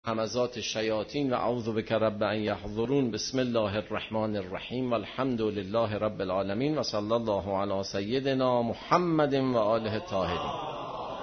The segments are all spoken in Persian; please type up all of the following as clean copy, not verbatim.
همزات الشیاطین و اعوذ بک رب ان یحضرون. بسم الله الرحمن الرحیم و الحمد لله رب العالمین و صلی الله علی سیدنا محمد و آله الطاهرین.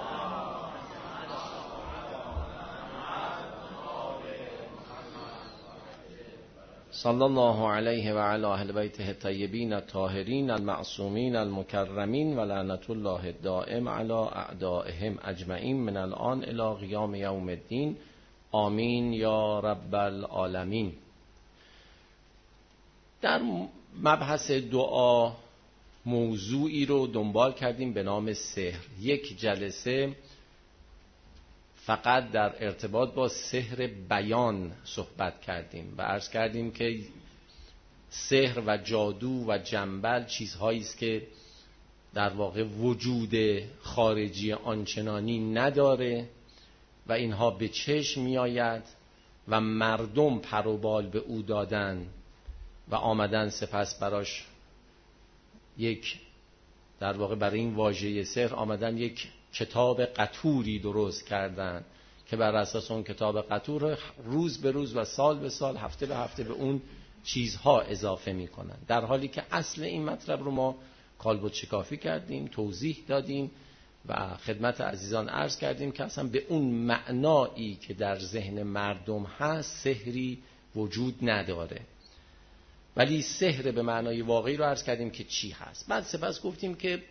صلی الله علیه و علی اهل بیته الطیبین الطاهرین المعصومین المکرمین و لعنت الله الدائم علی اعدائهم اجمعین من الان الی قیام یوم الدین. آمین یا رب العالمین. در مبحث دعا موضوعی رو دنبال کردیم به نام سحر. یک جلسه فقط در ارتباط با سحر بیان صحبت کردیم و عرض کردیم که سحر و جادو و جنبل چیزهایی است که در واقع وجود خارجی آنچنانی نداره و اینها به چشم میآید و مردم پر و بال به او دادن و آمدن سپس براش یک در واقع برای این واژه سحر آمدن یک کتاب قطوری درست کردن که بر اساس اون کتاب قطور روز به روز و سال به سال هفته به هفته به اون چیزها اضافه میکنن، در حالی که اصل این مطلب رو ما کالبد شکافی کردیم، توضیح دادیم و خدمت عزیزان عرض کردیم که اصلا به اون معنایی که در ذهن مردم هست سحری وجود نداره، ولی سحر به معنای واقعی رو عرض کردیم که چی هست. بعد سپس گفتیم که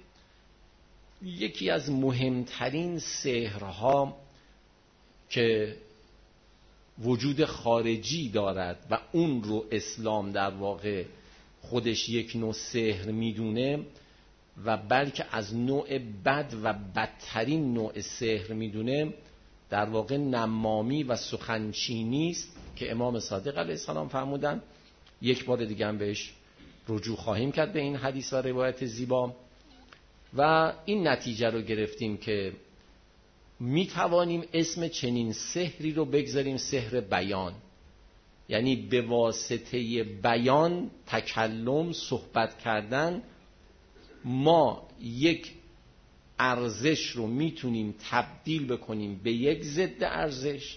یکی از مهمترین سحرها که وجود خارجی دارد و اون رو اسلام در واقع خودش یک نوع سحر میدونه و بلکه از نوع بد و بدترین نوع سحر میدونه، در واقع نمامی و سخنچینی است که امام صادق علیه السلام فرمودن. یک بار دیگه هم بهش رجوع خواهیم کرد به این حدیث و روایت زیبا و این نتیجه رو گرفتیم که میتوانیم اسم چنین سحری رو بگذاریم سحر بیان، یعنی به واسطه بیان، تکلم، صحبت کردن ما یک ارزش رو میتونیم تبدیل بکنیم به یک ضد ارزش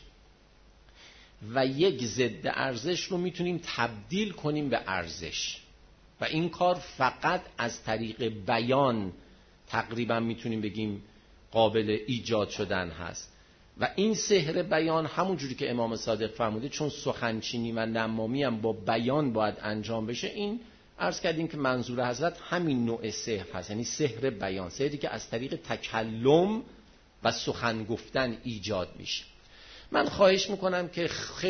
و یک ضد ارزش رو میتونیم تبدیل کنیم به ارزش و این کار فقط از طریق بیان تقریبا میتونیم بگیم قابل ایجاد شدن هست. و این سحر بیان همون جوری که امام صادق فرموده، چون سخنچینی و نمامی هم با بیان باید انجام بشه، این عرض کردیم که منظور حضرت همین نوع سحر هست، یعنی سحر بیان، سحری که از طریق تکلم و سخن گفتن ایجاد میشه. من خواهش میکنم که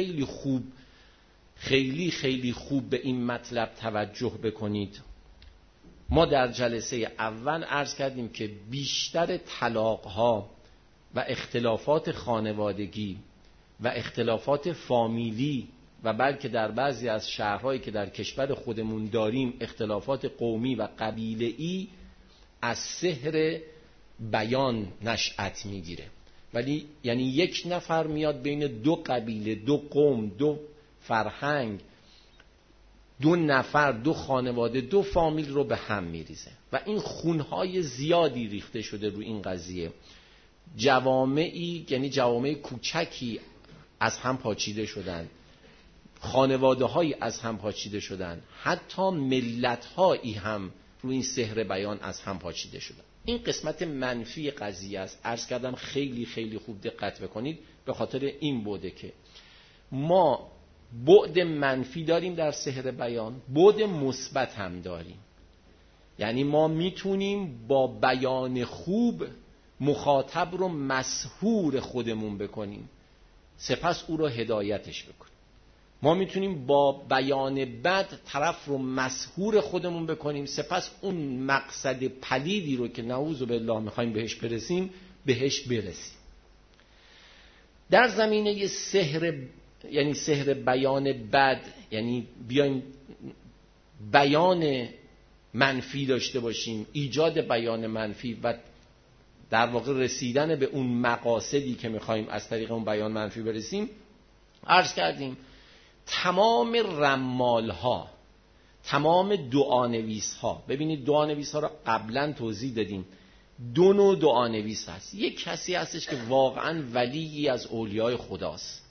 خیلی خوب به این مطلب توجه بکنید. ما در جلسه اول عرض کردیم که بیشتر طلاق‌ها و اختلافات خانوادگی و اختلافات فامیلی و بلکه در بعضی از شهرهایی که در کشور خودمون داریم اختلافات قومی و قبیله‌ای از سحر بیان نشأت میگیره. ولی یعنی یک نفر میاد بین دو قبیله، دو قوم، دو فرهنگ، دو نفر، دو خانواده، دو فامیل رو به هم میریزه و این خونهای زیادی ریخته شده رو این قضیه. جوامعی، یعنی جوامع کوچکی از هم پاچیده شدن، خانواده هایی از هم پاچیده شدن، حتی ملت هایی هم رو این سحر بیان از هم پاچیده شدن. این قسمت منفی قضیه است. عرض کردم خیلی خوب دقت بکنید، به خاطر این بوده که ما بعد منفی داریم در سحر بیان، بعد مثبت هم داریم. یعنی ما میتونیم با بیان خوب مخاطب رو مسحور خودمون بکنیم، سپس او رو هدایتش بکنیم. ما میتونیم با بیان بد طرف رو مسحور خودمون بکنیم، سپس اون مقصد پلیدی رو که نعوذ بالله میخوایم بهش برسیم برسیم. در زمینه سحر، یعنی سحر بیان بد، یعنی بیایم بیان منفی داشته باشیم، ایجاد بیان منفی و در واقع رسیدن به اون مقاصدی که میخوایم از طریق اون بیان منفی برسیم، عرض کردیم تمام رمالها، تمام دعانویس ها، ببینید دعانویس ها را قبلا توضیح دادیم، دو نوع دعانویس هست. یک کسی هستش که واقعا ولیی از اولیای خداست،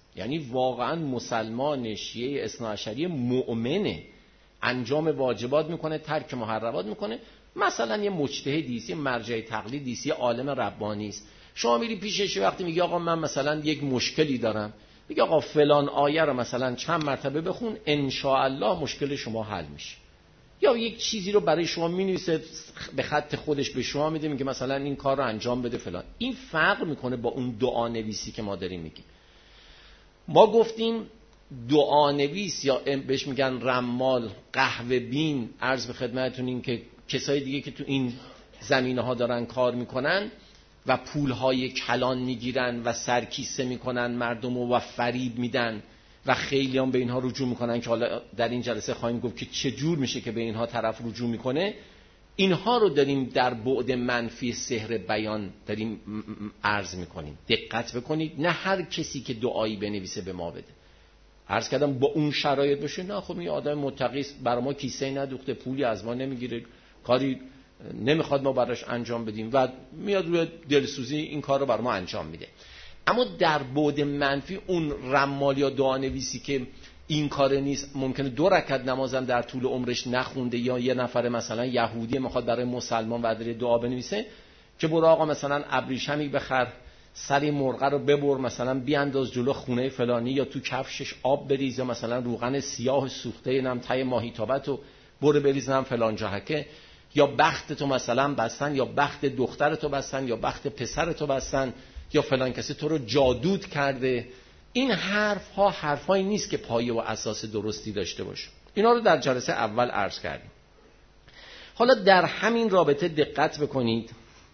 یعنی واقعا مسلمان شیعه اثناعشری مؤمنه، انجام واجبات میکنه، ترک محرمات میکنه. مثلا یه مجتهدی است، یه مرجع تقلیدی است، یه عالم ربانی است، شما میری پیشش وقتی میگی آقا من مثلا یک مشکلی دارم، میگه آقا فلان آیه رو مثلا چند مرتبه بخون ان شاء الله مشکل شما حل میشه. یا یک چیزی رو برای شما مینویسه به خط خودش به شما میده، میگه مثلا این کار رو انجام بده فلان. این فرق میکنه با اون دعا نویسی که ما داریم میگیم. ما گفتیم دعا نویس یا بهش میگن رمال، قهوه بین، عرض به خدمتتون این که کسای دیگه که تو این زمینه ها دارن کار میکنن و پولهای کلان میگیرن و سرکیسه میکنن مردم و فریب میدن و خیلی هم به اینها رجوع میکنن که حالا در این جلسه خواهیم گفت که چجور میشه که به اینها طرف رجوع میکنه. اینها رو داریم در بعد منفی سحر بیان داریم عرض میکنیم. دقت بکنید، نه هر کسی که دعایی بنویسه به ما بده. عرض کردم با اون شرایط بشه، نه خب این آدم متقی است، برای ما کیسه ندوخته، پولی از ما نمیگیره، کاری نمیخواد ما براش انجام بدیم و میاد روی دلسوزی این کار رو برای ما انجام میده. اما در بعد منفی اون رمال یا دعا نویسی که این کار نیست، ممکنه 2 رکعت نمازم در طول عمرش نخونده، یا یه نفر مثلا یهودی میخواد برای مسلمان وعده دعا بنویسه که برو آقا مثلا ابریشمی بخر، سری مرغ رو ببر، مثلا بیانداز جلو خونه فلانی، یا تو کفشش آب بریز، یا مثلا روغن سیاه سوخته نم تای ماهیتابت رو برو بریزم فلان جاهکه، یا بخت تو مثلا بستن، یا بخت دختر تو بستن، یا بخت پسر تو بستن، یا فلان کسی تو رو جادوت کرده. این حرفایی نیست که پایه و اساس درستی داشته باشه. اینا رو در جلسه اول عرض کردیم. حالا در همین رابطه دقت بکنید،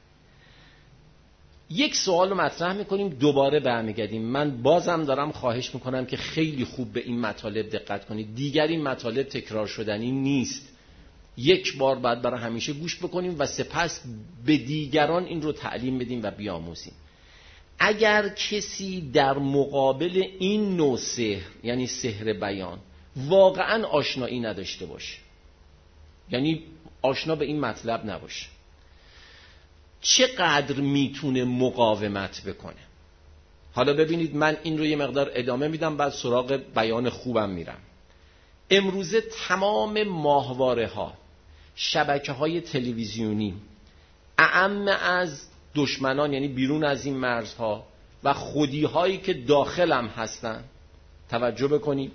یک سوال رو مطرح میکنیم، دوباره برمیگردیم. من بازم دارم خواهش میکنم که خیلی خوب به این مطالب دقت کنید. دیگر این مطالب تکرار شدنی نیست. یک بار بعد برای همیشه گوش بکنیم و سپس به دیگران این رو تعلیم بدیم و بیاموزیم. اگر کسی در مقابل این نوع سحر، یعنی سحر بیان، واقعا آشنایی نداشته باشه، یعنی آشنا به این مطلب نباشه، چقدر میتونه مقاومت بکنه؟ حالا ببینید، من این رو یه مقدار ادامه میدم، بعد سراغ بیان خوبم میرم. امروزه تمام ماهواره ها، شبکه های تلویزیونی، اعم از دشمنان یعنی بیرون از این مرزها و خودی هایی که داخل هم هستن، توجه بکنید،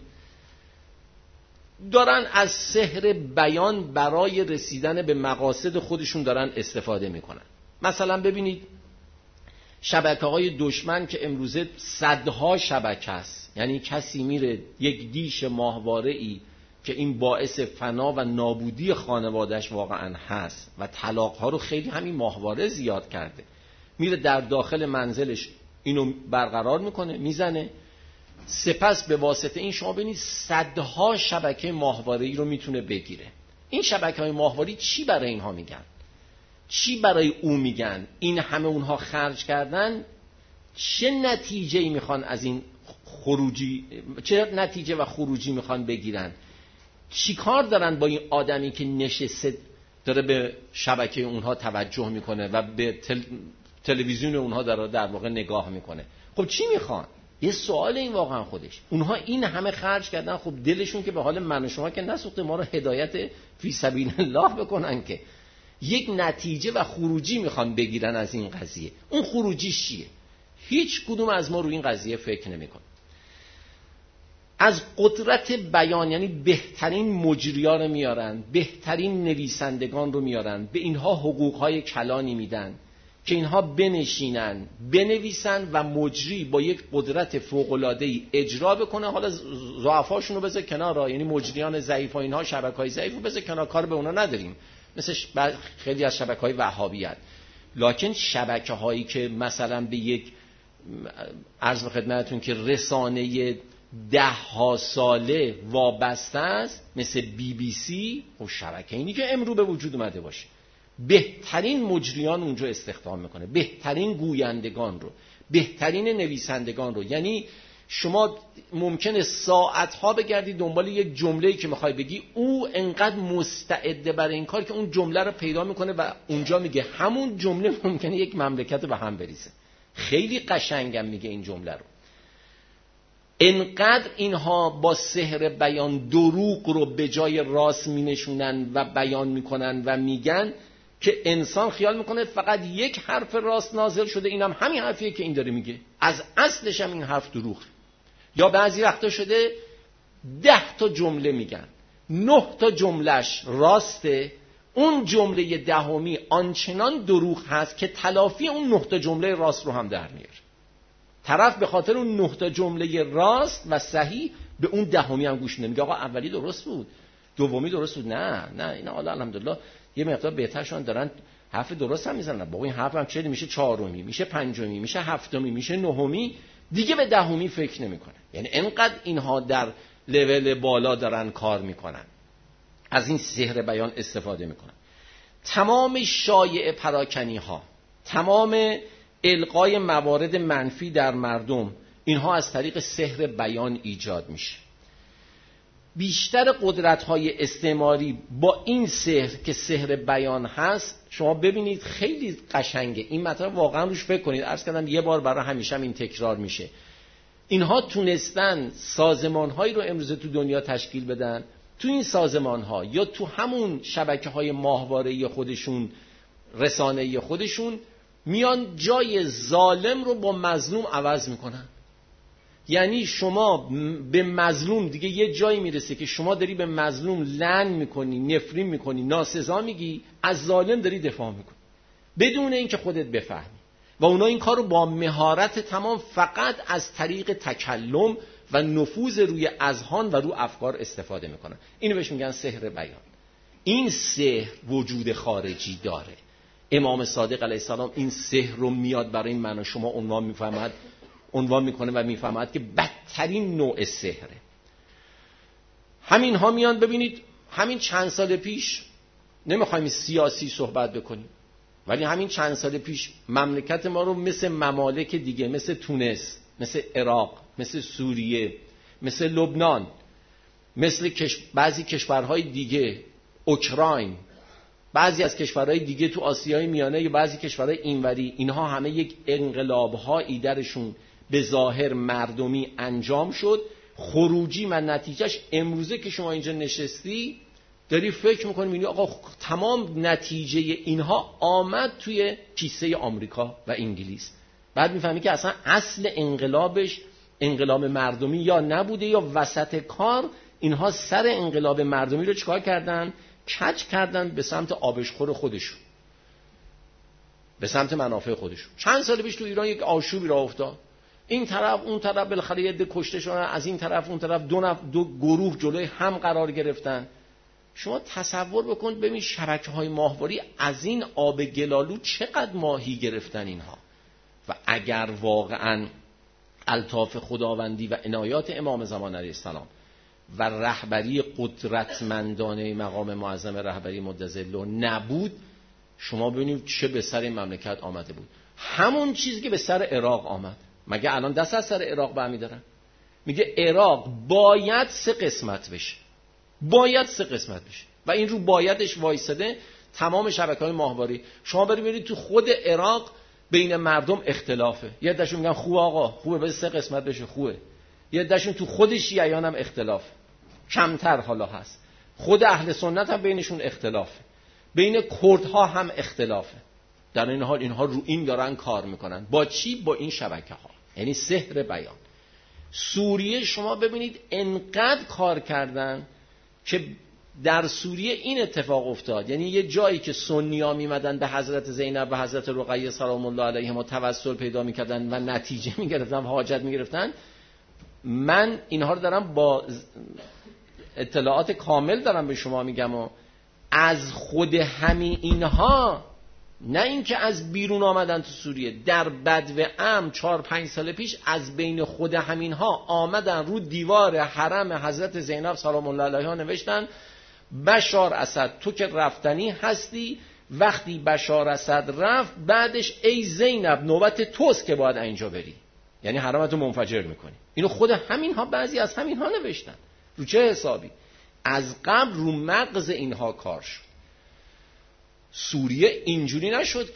دارن از سحر بیان برای رسیدن به مقاصد خودشون دارن استفاده میکنن. مثلا ببینید شبکه های دشمن که امروزه صدها شبکه است، یعنی کسی میره یک دیش ماهواره ای که این باعث فنا و نابودی خانوادهش واقعا هست و طلاق ها رو خیلی همین ماهواره زیاد کرده، میره در داخل منزلش اینو برقرار میکنه، میزنه، سپس به واسطه این شما ببینید صدها شبکه ماهواره‌ای رو میتونه بگیره. این شبکه‌های ماهواره‌ای چی برای اینها میگن؟ چی برای او میگن؟ این همه اونها خرج کردن، چه نتیجه‌ای میخوان از این خروجی، چه نتیجه و خروجی میخوان بگیرن؟ چی کار دارن با این آدمی که نشسته داره به شبکه اونها توجه میکنه و به تلویزیون اونها در واقع نگاه میکنه؟ خب چی میخوان؟ یه سوال این واقعا خودش. اونها این همه خرج کردن، خب دلشون که به حال من و شما که نسوخته ما رو هدایت فی سبیل الله بکنن، که یک نتیجه و خروجی میخوان بگیرن از این قضیه. اون خروجی چیه؟ هیچ کدوم از ما رو این قضیه فکر نمیکنه. از قدرت بیان، یعنی بهترین مجریان رو میارن، بهترین نویسندگان رو میارن، به اینها حقوقهای کلانی میدن که اینها بنشینن بنویسن و مجری با یک قدرت فوق‌العاده‌ای اجرا بکنه. حالا ضعفاشون رو بذار کنار، یعنی مجریان ضعیف و اینها شبکه‌های ضعیف رو بذار کنار، کار به اونا نداریم، مثل خیلی از شبکه‌های وهابیت. لکن شبکه‌هایی که مثلا به یک عرض به خدمتتون که رسانه 10 ساله وابسته است، مثل BBC و شبکه اینی که امرو به وجود اومده باشه، بهترین مجریان اونجا استخدام میکنه، بهترین گویندگان رو، بهترین نویسندگان رو. یعنی شما ممکنه ساعتها بگردی دنبال یک جمله‌ای که میخوای بگی، او انقدر مستعده برای این کار که اون جمله رو پیدا میکنه و اونجا میگه. همون جمله ممکنه یک مملکت رو به هم بریزه. خیلی قشنگم میگه این جمله رو. انقدر اینها با سحر بیان دروغ رو به جای راست می نشونن و بیان میکنن و میگن که انسان خیال میکنه فقط یک حرف راست نازل شده، اینم همین حرفیه که این داره میگه، از اصلش هم این حرف دروغ. یا بعضی وقتا شده 10 تا جمله میگن، 9 تا جملهش راسته، اون جمله دهمی آنچنان دروغ هست که تلافی اون 9 تا جمله راست رو هم در میاره. طرف به خاطر اون 9 تا جمله راست و صحیح به اون دهمی هم گوش نمیده. آقا اولی درست بود، دومی درست بود، نه اینا حالا الحمدلله یه مقدار بهترشون دارن، حرف درست هم میزنن. بابا این حرف هم چه میشه 4می، میشه 5می، میشه 7می، میشه 9می، دیگه به 10می فکر نمیکنه. یعنی انقدر اینها در لول بالا دارن کار میکنن، از این سحر بیان استفاده میکنن. تمام شایعه پراکنی ها، تمام القای موارد منفی در مردم، اینها از طریق سحر بیان ایجاد میشه. بیشتر قدرت‌های استعماری با این سحر که سحر بیان هست، شما ببینید خیلی قشنگه این مطلب، واقعا روش فکر کنید. عرض کردم یه بار برای همیشه این تکرار میشه. اینها تونستن سازمان‌هایی رو امروز تو دنیا تشکیل بدن، تو این سازمان‌ها یا تو همون شبکه‌های ماهواره‌ای خودشون، رسانه‌ای خودشون، میان جای ظالم رو با مظلوم عوض میکنن. یعنی شما به مظلوم دیگه یه جایی میرسه که شما داری به مظلوم لعن میکنی، نفرین میکنی، ناسزا میگی، از ظالم داری دفاع میکنی بدون اینکه خودت بفهمی. و اونا این کار رو با مهارت تمام فقط از طریق تکلم و نفوذ روی اذهان و رو افکار استفاده میکنن. اینو بهش میگن سحر بیان. این سحر وجود خارجی داره. امام صادق علیه السلام این سحر رو میاد برای من و شما عنوان میکنه و میفهمد که بدترین نوع سحره. همین ها میان، ببینید همین چند سال پیش، نمیخوایم سیاسی صحبت بکنیم، ولی همین چند سال پیش مملکت ما رو مثل ممالک دیگه، مثل تونس، مثل عراق، مثل سوریه، مثل لبنان، مثل بعضی کشورهای دیگه، اوکراین، بعضی از کشورهای دیگه تو آسیای میانه یا بعضی کشورهای اینوری، اینها همه یک انقلاب‌هایی درشون به ظاهر مردمی انجام شد. خروجی و نتیجهش امروزه که شما اینجا نشستی داری فکر میکنی میگی آقا تمام نتیجه اینها آمد توی کیسه آمریکا و انگلیس. بعد میفهمی که اصلا اصل انقلابش انقلاب مردمی یا نبوده یا وسط کار اینها سر انقلاب مردمی رو چیکار کردن؟ کج کردن به سمت آبشخور خودشون، به سمت منافع خودشون. چند سال پیش تو ایران یک آشوبی راه افتاد، این طرف اون طرف بالاخره یه عده کشته شدن، از این طرف اون طرف دو گروه جلوی هم قرار گرفتن. شما تصور بکن ببین شبکه‌های ماهواری از این آب گلالود چقدر ماهی گرفتن اینها. و اگر واقعا الطاف خداوندی و عنایات امام زمان علیه السلام و رهبری قدرتمندانه مقام معظم رهبری مدظله نبود، شما ببینید چه به سر این مملکت آمده بود. همون چیزی که به سر عراق آمد. مگه الان دست از سر عراق برمی‌دارن؟ میگه عراق باید 3 قسمت بشه، باید 3 قسمت بشه و این رو بایدش وایساده تمام شبکه‌های ماهواری. شما برید تو خود عراق بین مردم اختلافه. یه عده‌شون میگن خوبه آقا، خوبه بذار 3 قسمت بشه، خوبه. یه عده‌شون تو خود شیعیان هم اختلاف کمتر حالا هست، خود اهل سنت هم بینشون اختلافه، بین کردها هم اختلافه. در این حال اینها رو این دارن کار میکنن. با چی؟ با این شبکه‌ها، یعنی سحر بیان. سوریه شما ببینید انقدر کار کردن که در سوریه این اتفاق افتاد. یعنی یه جایی که سنی‌ها میمدن به حضرت زینب و حضرت رقیه سلام الله علیهما توسل پیدا میکردن و نتیجه میگرفتن و حاجت میگرفتن. من اینها رو دارم با اطلاعات کامل دارم به شما میگم و از خود همین اینها، نه اینکه از بیرون آمدن تو سوریه، در بدو امن 4-5 سال پیش از بین خود همینها آمدن رو دیوار حرم حضرت زینب سلام الله علیها نوشتن بشار اسد تو که رفتنی هستی. وقتی بشار اسد رفت بعدش ای زینب نوبت توست که باید اینجا بری، یعنی حرمتو منفجر میکنی. اینو خود همینها، بعضی از همینها نوشتن. رو چه حسابی؟ از قبل رو مغز اینها کار شد. سوریه اینجوری نشد که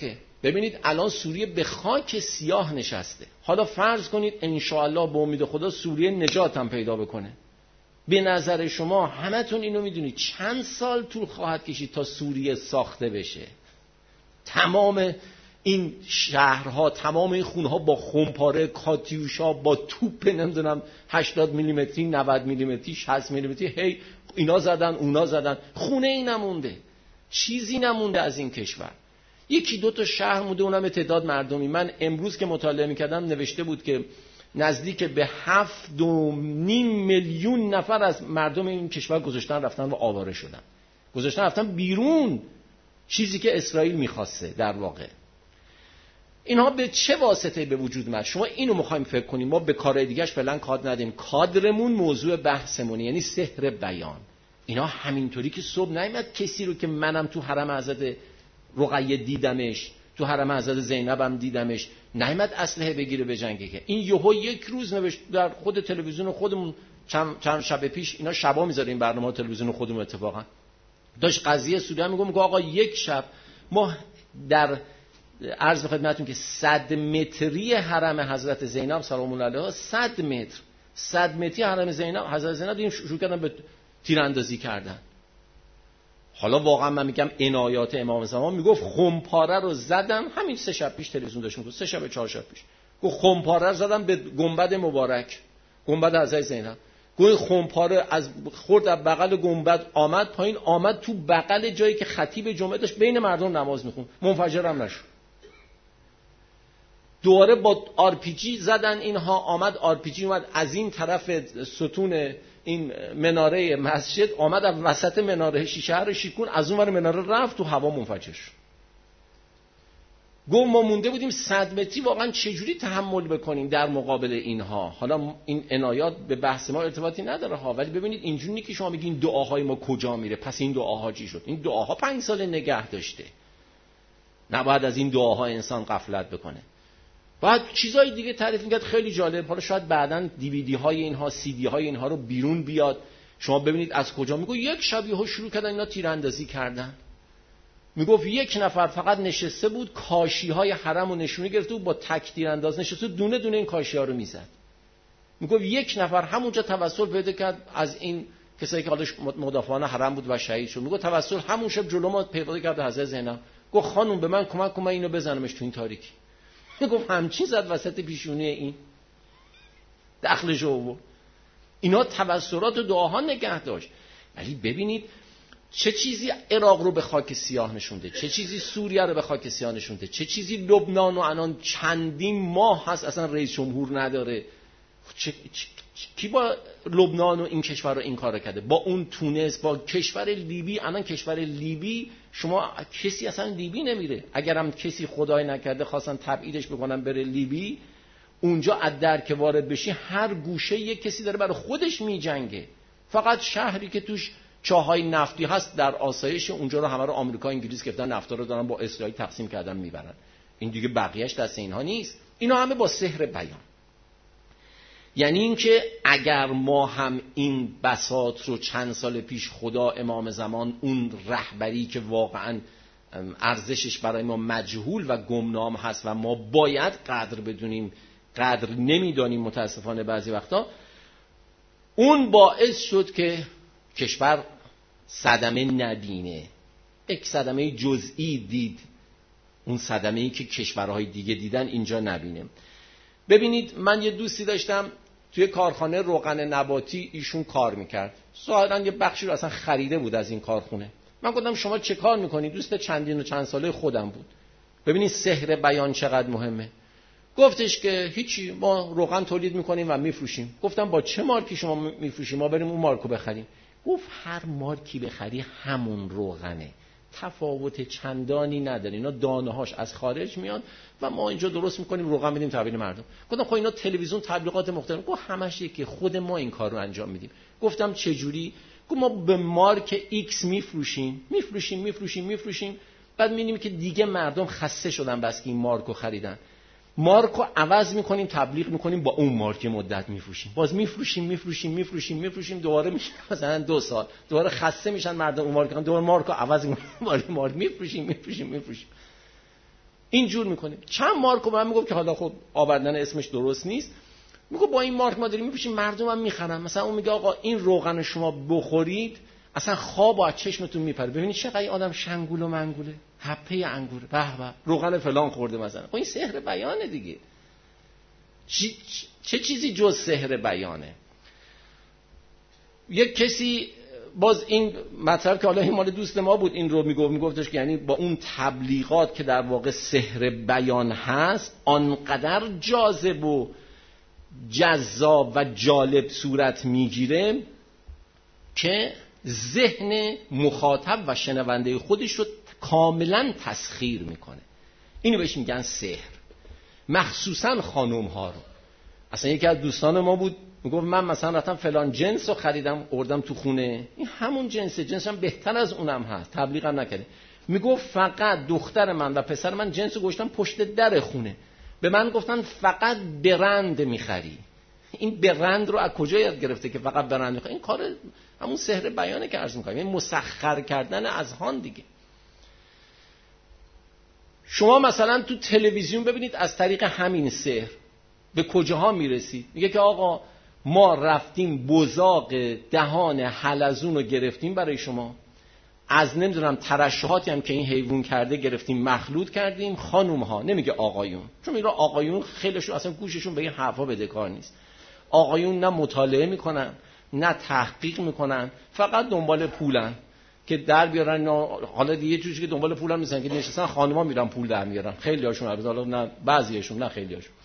ببینید الان سوریه به خاک سیاه نشسته. حالا فرض کنید انشاءالله به امید خدا سوریه نجات هم پیدا بکنه. به نظر شما همتون اینو میدونید چند سال طول خواهد کشید تا سوریه ساخته بشه؟ تمام این شهرها، تمام این خونها با خمپاره، کاتیوشا، با توپ نمیدونم 80 میلیمتری، 90 میلیمتری، 60 میلیمتری، هی اینا زدن اونا زدن، خونه ای نمونده، چیزی نمونده از این کشور. یکی دو تا شهر مونده، اونم تعداد مردمی. من امروز که مطالعه میکردم نوشته بود که نزدیک به 7.5 میلیون نفر از مردم این کشور گذاشتن رفتن و آواره شدن، گذاشتن رفتن بیرون، چیزی که اسرائیل میخواسته در واقع. اینها به چه واسطه به وجود اومد؟ شما اینو میخوایم فکر کنیم. ما به کارهای دیگه‌اش فعلا کار ندیم، کادرمون موضوع بحثمونه، یعنی سحر بیان. اینا همینطوری که صبح نیامد کسی رو که منم تو حرم حضرت رقیه دیدمش، تو حرم حضرت زینبم دیدمش، نیامد اسلحه بگیره به جنگه. که این یهو یک روز نوشت در خود تلویزیون خودمون، چند شب پیش، اینا شبا میذاره این برنامه تلویزیون خودمون، اتفاقا داشت قضیه سوریه میگه آقا یک شب ما در عرض به خدمتتون که 100 متری حرم حضرت زینب سلام الله علیها، 100 متری حرم زینب حضرت زینب دیدیم شروع کردن به تیراندازی کردن. حالا واقعا من میگم عنایات امام زمان، میگفت خمپاره رو زدم، همین 3 شب پیش تلویزیون داشت میگفت، 3 شب 4 شب پیش گفت خمپاره رو زدم به گنبد مبارک، گنبد حضرت زینب. گوی خمپاره از خورد از بغل گنبد آمد پایین، آمد تو بغل جایی که خطیب جمعه داشت بین مردم نماز میخوند، منفجر هم نشد. دوباره با آرپیجی زدن اینها، آمد آرپیجی اومد از این طرف ستون این مناره مسجد، آمد از وسط مناره شیشه رو شیکون، از اون ور مناره رفت تو هوا منفجر شد. گفت ما مونده بودیم 100 متری، واقعا چجوری تحمل بکنیم در مقابل اینها؟ حالا این عنایات به بحث ما ارتباطی نداره ها، ولی ببینید اینجوری که شما میگین دعاهای ما کجا میره، پس این دعاها چی شد؟ این دعاها 5 سال نگه داشته، نباید از این دعاها انسان غفلت بکنه. بعد چیزای دیگه تعریف می‌کرد خیلی جالب. حالا شاید بعداً دیویدی های اینها، سی دی های اینها رو بیرون بیاد، شما ببینید از کجا. میگه یک شب یهو شروع کردن اینا تیراندازی کردن. میگفت یک نفر فقط نشسته بود، کاشی های حرم رو نشونه گرفته بود، با تک تیرانداز نشسته، دونه دونه این کاشی ها رو میزد. میگفت یک نفر همونجا توسل پیدا کرد از این کسایی که حالش مدافعان حرم بود و شهید شد. میگفت توسل همون شب جلو ما پیدا کرد حضرت زینب. گفت خانم به من کمک کن من اینو بزنمش تو این تاریکی. میگفت همچین زد وسط پیشونی این دخلش رو. اینا توسلات و دعاها نگه داشت. ولی ببینید چه چیزی عراق رو به خاک سیاه نشونده، چه چیزی سوریه رو به خاک سیاه نشونده، چه چیزی لبنان و الان چندین ماه هست اصلا رئیس جمهور نداره. کی با لبنان و این کشور رو این کار کرده؟ با اون تونس، با کشور لیبی. الان کشور لیبی شما کسی اصلا لیبی نمیره، اگرم کسی خدای نکرده خواستن تبعیدش بکنن بره لیبی، اونجا از در که وارد بشی هر گوشه یک کسی داره برای خودش میجنگه. فقط شهری که توش چاهای نفتی هست در آسایش، اونجا رو همه رو آمریکا انگلیس گرفتن، نفتا رو دارن با اسرائیل تقسیم کردن میبرن. این دیگه بقیه‌اش دست اینها نیست. اینا همه با سحر بیان. یعنی اینکه اگر ما هم این بساط رو چند سال پیش خدا امام زمان، اون رهبری که واقعا ارزشش برای ما مجهول و گمنام هست و ما باید قدر بدونیم، قدر نمیدانیم متاسفانه بعضی وقتا، اون باعث شد که کشور صدمه نبینه، یک صدمه جزئی دید، اون صدمه‌ای که کشورهای دیگه دیدن اینجا نبینه. ببینید من یه دوستی داشتم توی کارخانه روغن نباتی ایشون کار میکرد، ظاهرا یه بخشی رو اصلا خریده بود از این کارخونه. من گفتم شما چه کار میکنید؟ دوست چندین و چند ساله خودم بود. ببینید سحر بیان چقدر مهمه. گفتش که هیچی، ما روغن تولید میکنیم و میفروشیم. گفتم با چه مارکی شما میفروشیم؟ ما بریم اون مارکو بخریم. گفت هر مارکی بخری همون روغنه، تفاوت چندانی نداره، اینا دانه‌هاش از خارج میاد و ما اینجا درست میکنیم روغن میدیم تحویل مردم. گفتم خب اینا تلویزیون تبلیغات مختلف. گفت همش یکی، خود ما این کار رو انجام میدیم. گفتم چه جوری؟ گفت ما به مارک ایکس میفروشیم، بعد میبینیم که دیگه مردم خسته شدن بس که این مارکو خریدن، مارکو عوض میکنیم، تبلیغ میکنیم، با اون مارک مدت میفروشیم، باز میفروشیم، دوباره میشه مثلا 2 سال، دوباره خسته میشن مردم اون مارک، دوباره مارکو عوض میکنیم، مارک میفروشیم. اینجور میکنیم. چند مارک من میگم که حالا خب آوردن اسمش درست نیست، میگم با این مارک ما داریم میپوشیم، مردم هم میخرن. مثلا اون میگه آقا این روغن شما بخورید اصلا خواب از چشمتون میپره، ببینید چقدر این آدم شنگول و منگوله، حپه انگوره، به به روغن فلان خورده مثلا. خب این سحر بیانه دیگه. چه چیزی جز سحر بیانه؟ یک کسی باز این مطلب که حالا این مال دوست ما بود این رو میگفتش که یعنی با اون تبلیغات که در واقع سحر بیان هست آنقدر جاذب و جذاب و جالب صورت میگیره که ذهن مخاطب و شنونده خودش رو کاملا تسخیر میکنه. اینو بهش میگن سحر، مخصوصا خانوم ها رو. اصلا یکی از دوستان ما بود میگفت من مثلا رفتم فلان جنس رو خریدم آوردم تو خونه، این همون جنسش هم بهتر از اونم هست، تبلیغم نکرده. میگفت فقط دختر من و پسر من جنس رو گذاشتن پشت در خونه، به من گفتن فقط برند میخری. این برند رو از کجا یاد گرفته که فقط برند میخری؟ این کار همون سحر بیانه که عرض میکنم، این مسخر کردن اذهان دیگه. شما مثلا تو تلویزیون ببینید از طریق همین سحر به کجاها میرسید. میگه که آقا ما رفتیم بزاق دهان حلزون رو گرفتیم برای شما، از نمیدونم ترشحاتی هم که این حیوان کرده گرفتیم مخلوط کردیم. خانوم ها، نمیگه آقایون، چون میگه آقایون خیلیشون اصلا گوششون به این حرفا بدهکار نیست. آقایون نه مطالعه میکنن نه تحقیق میکنن، فقط دنبال پولن که در بیارن. حالا دیگه چیزی که دنبال پولن نیستن که نشستن، خانوما میرن پول در میارن. خیلی هاشون البته، حالا نه بعضیشون، نه خیلی هاشون.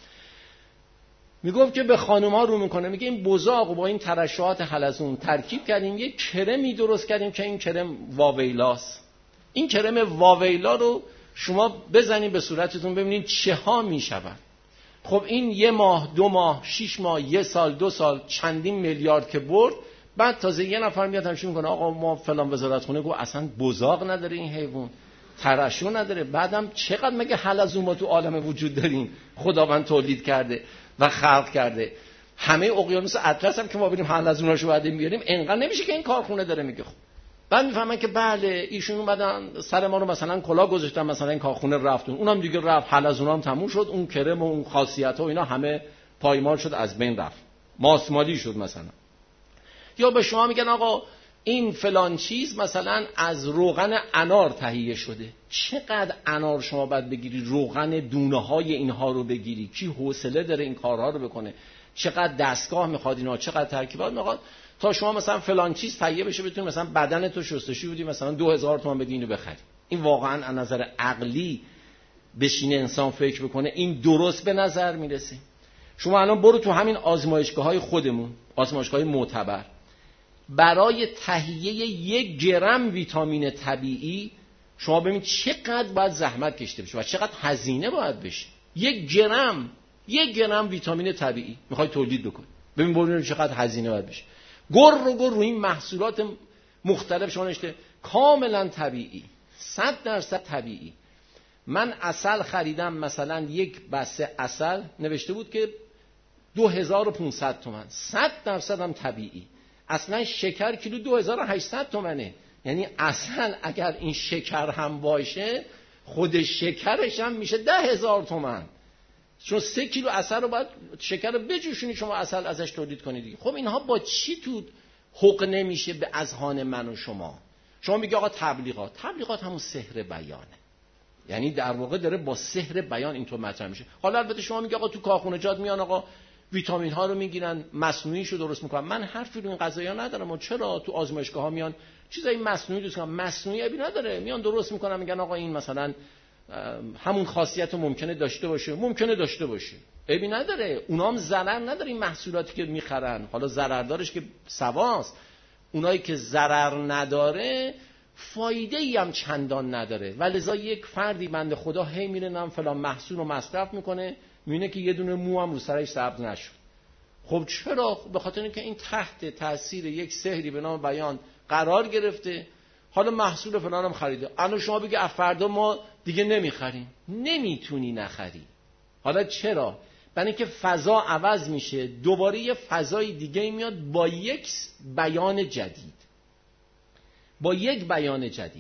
میگفت که به خانوما رو میکنه، میگه این بزاق با این ترشحات حلزون ترکیب کردیم یک کرمی درست کردیم که این کرم واویلاست. این کرم واویلا رو شما بزنید به صورتتون ببینید چه ها میشود. خب این 1 ماه 2 ماه 6 ماه 1 سال 2 سال چندین میلیارد که برد، بعد تازه یه نفر میاد همش میکنه آقا ما فلان وزارتخونه گفت اصلا بزاق نداره این حیوان، ترشح نداره. بعدم چقدر مگه حلزون ما تو عالم وجود داریم خداوند تولید کرده و خلق کرده. همه اقیانوس اطلس هم که ما بریم حلزوناشو بعدیم بیاریم، انقدر نمیشه که این کارخونه داره. میگه خب بعد میفهمن که بله ایشون اومدن سر ما رو مثلا کلاه گذاشتن، مثلا این کارخونه رفتون، اونم دیگه رفت، حلزونا هم تموم شد، اون کرم و اون خاصیت‌ها و اینا همه پایمال شد، از بین رفت، ماسمالی شد مثلا. یا به شما میگن آقا این فلان چیز مثلا از روغن انار تهیه شده. چقدر انار شما باید بگیری، روغن دونه های اینها رو بگیری، کی حوصله داره این کارها رو بکنه، چقدر دستگاه میخواد اینا، چقدر ترکیبات میخواد تا شما مثلا فلان چیز تهیه بشه بتونی مثلا بدن تو شستشوی بدی مثلا 2000 تومان بدی اینو بخری. این واقعا از نظر عقلی بشینه انسان فکر بکنه این درست به نظر میرسه؟ شما الان برو تو همین آزمایشگاه‌های خودمون، آزمایشگاه‌های معتبر، برای تهیه 1 گرم ویتامین طبیعی شما ببینید چقدر باید زحمت کشیده بشه و چقدر هزینه باید بشه. 1 گرم ویتامین طبیعی میخوای تولید بکنی، ببین ببینید چقدر هزینه باید بشه. گر رو این محصولات مختلف شما نشته کاملا طبیعی، 100% طبیعی. من عسل خریدم، مثلا یک بسته عسل نوشته بود که 2500 تومان، 100% هم طبیعی. اصلا شکر کیلو 2800 تومنه. یعنی اصلا اگر این شکر هم باشه خود شکرش هم میشه 10,000 تومان، چون 3 کیلو عسل رو باید شکر رو بجوشونی شما عسل ازش تولید کنید دیگه. خب اینها با چی تو حق نمیشه به اذهان من و شما؟ شما میگه آقا تبلیغات همون سحر بیانه، یعنی در واقع داره با سحر بیان اینطور مطرح میشه. حالا البته شما میگه آقا تو کارخونجات میان آقا ویتامین ها رو میگیرن مصنوعیشو درست میکنن. من حرفی رو این قضایا ندارم. چرا تو آزمایشگاه ها میان چیزای مصنوعی درست میکنن؟ مصنوعی ابی نداره، میان درست میکنن، میگن آقا این مثلا همون خاصیت رو ممکنه داشته باشه، ابی نداره. اونام ضرر نداره این محصولاتی که میخرن. حالا ضرردارش که سواست، اونایی که ضرر نداره فایده ای هم چندان نداره. ولذا یک فردی بنده خدا هی میره نام فلان محصول رو مصرف میکنه، میبینه که یه دونه مو هم رو سرش سبز نشد. خب چرا؟ به خاطر اینکه این تحت تاثیر یک سحری به نام بیان قرار گرفته. حالا محصول فلان هم خریده، الان شما بگی از فردا ما دیگه نمیخریم، نمیتونی نخری. حالا چرا؟ برای اینکه فضا عوض میشه، دوباره یه فضای دیگه میاد با یک بیان جدید.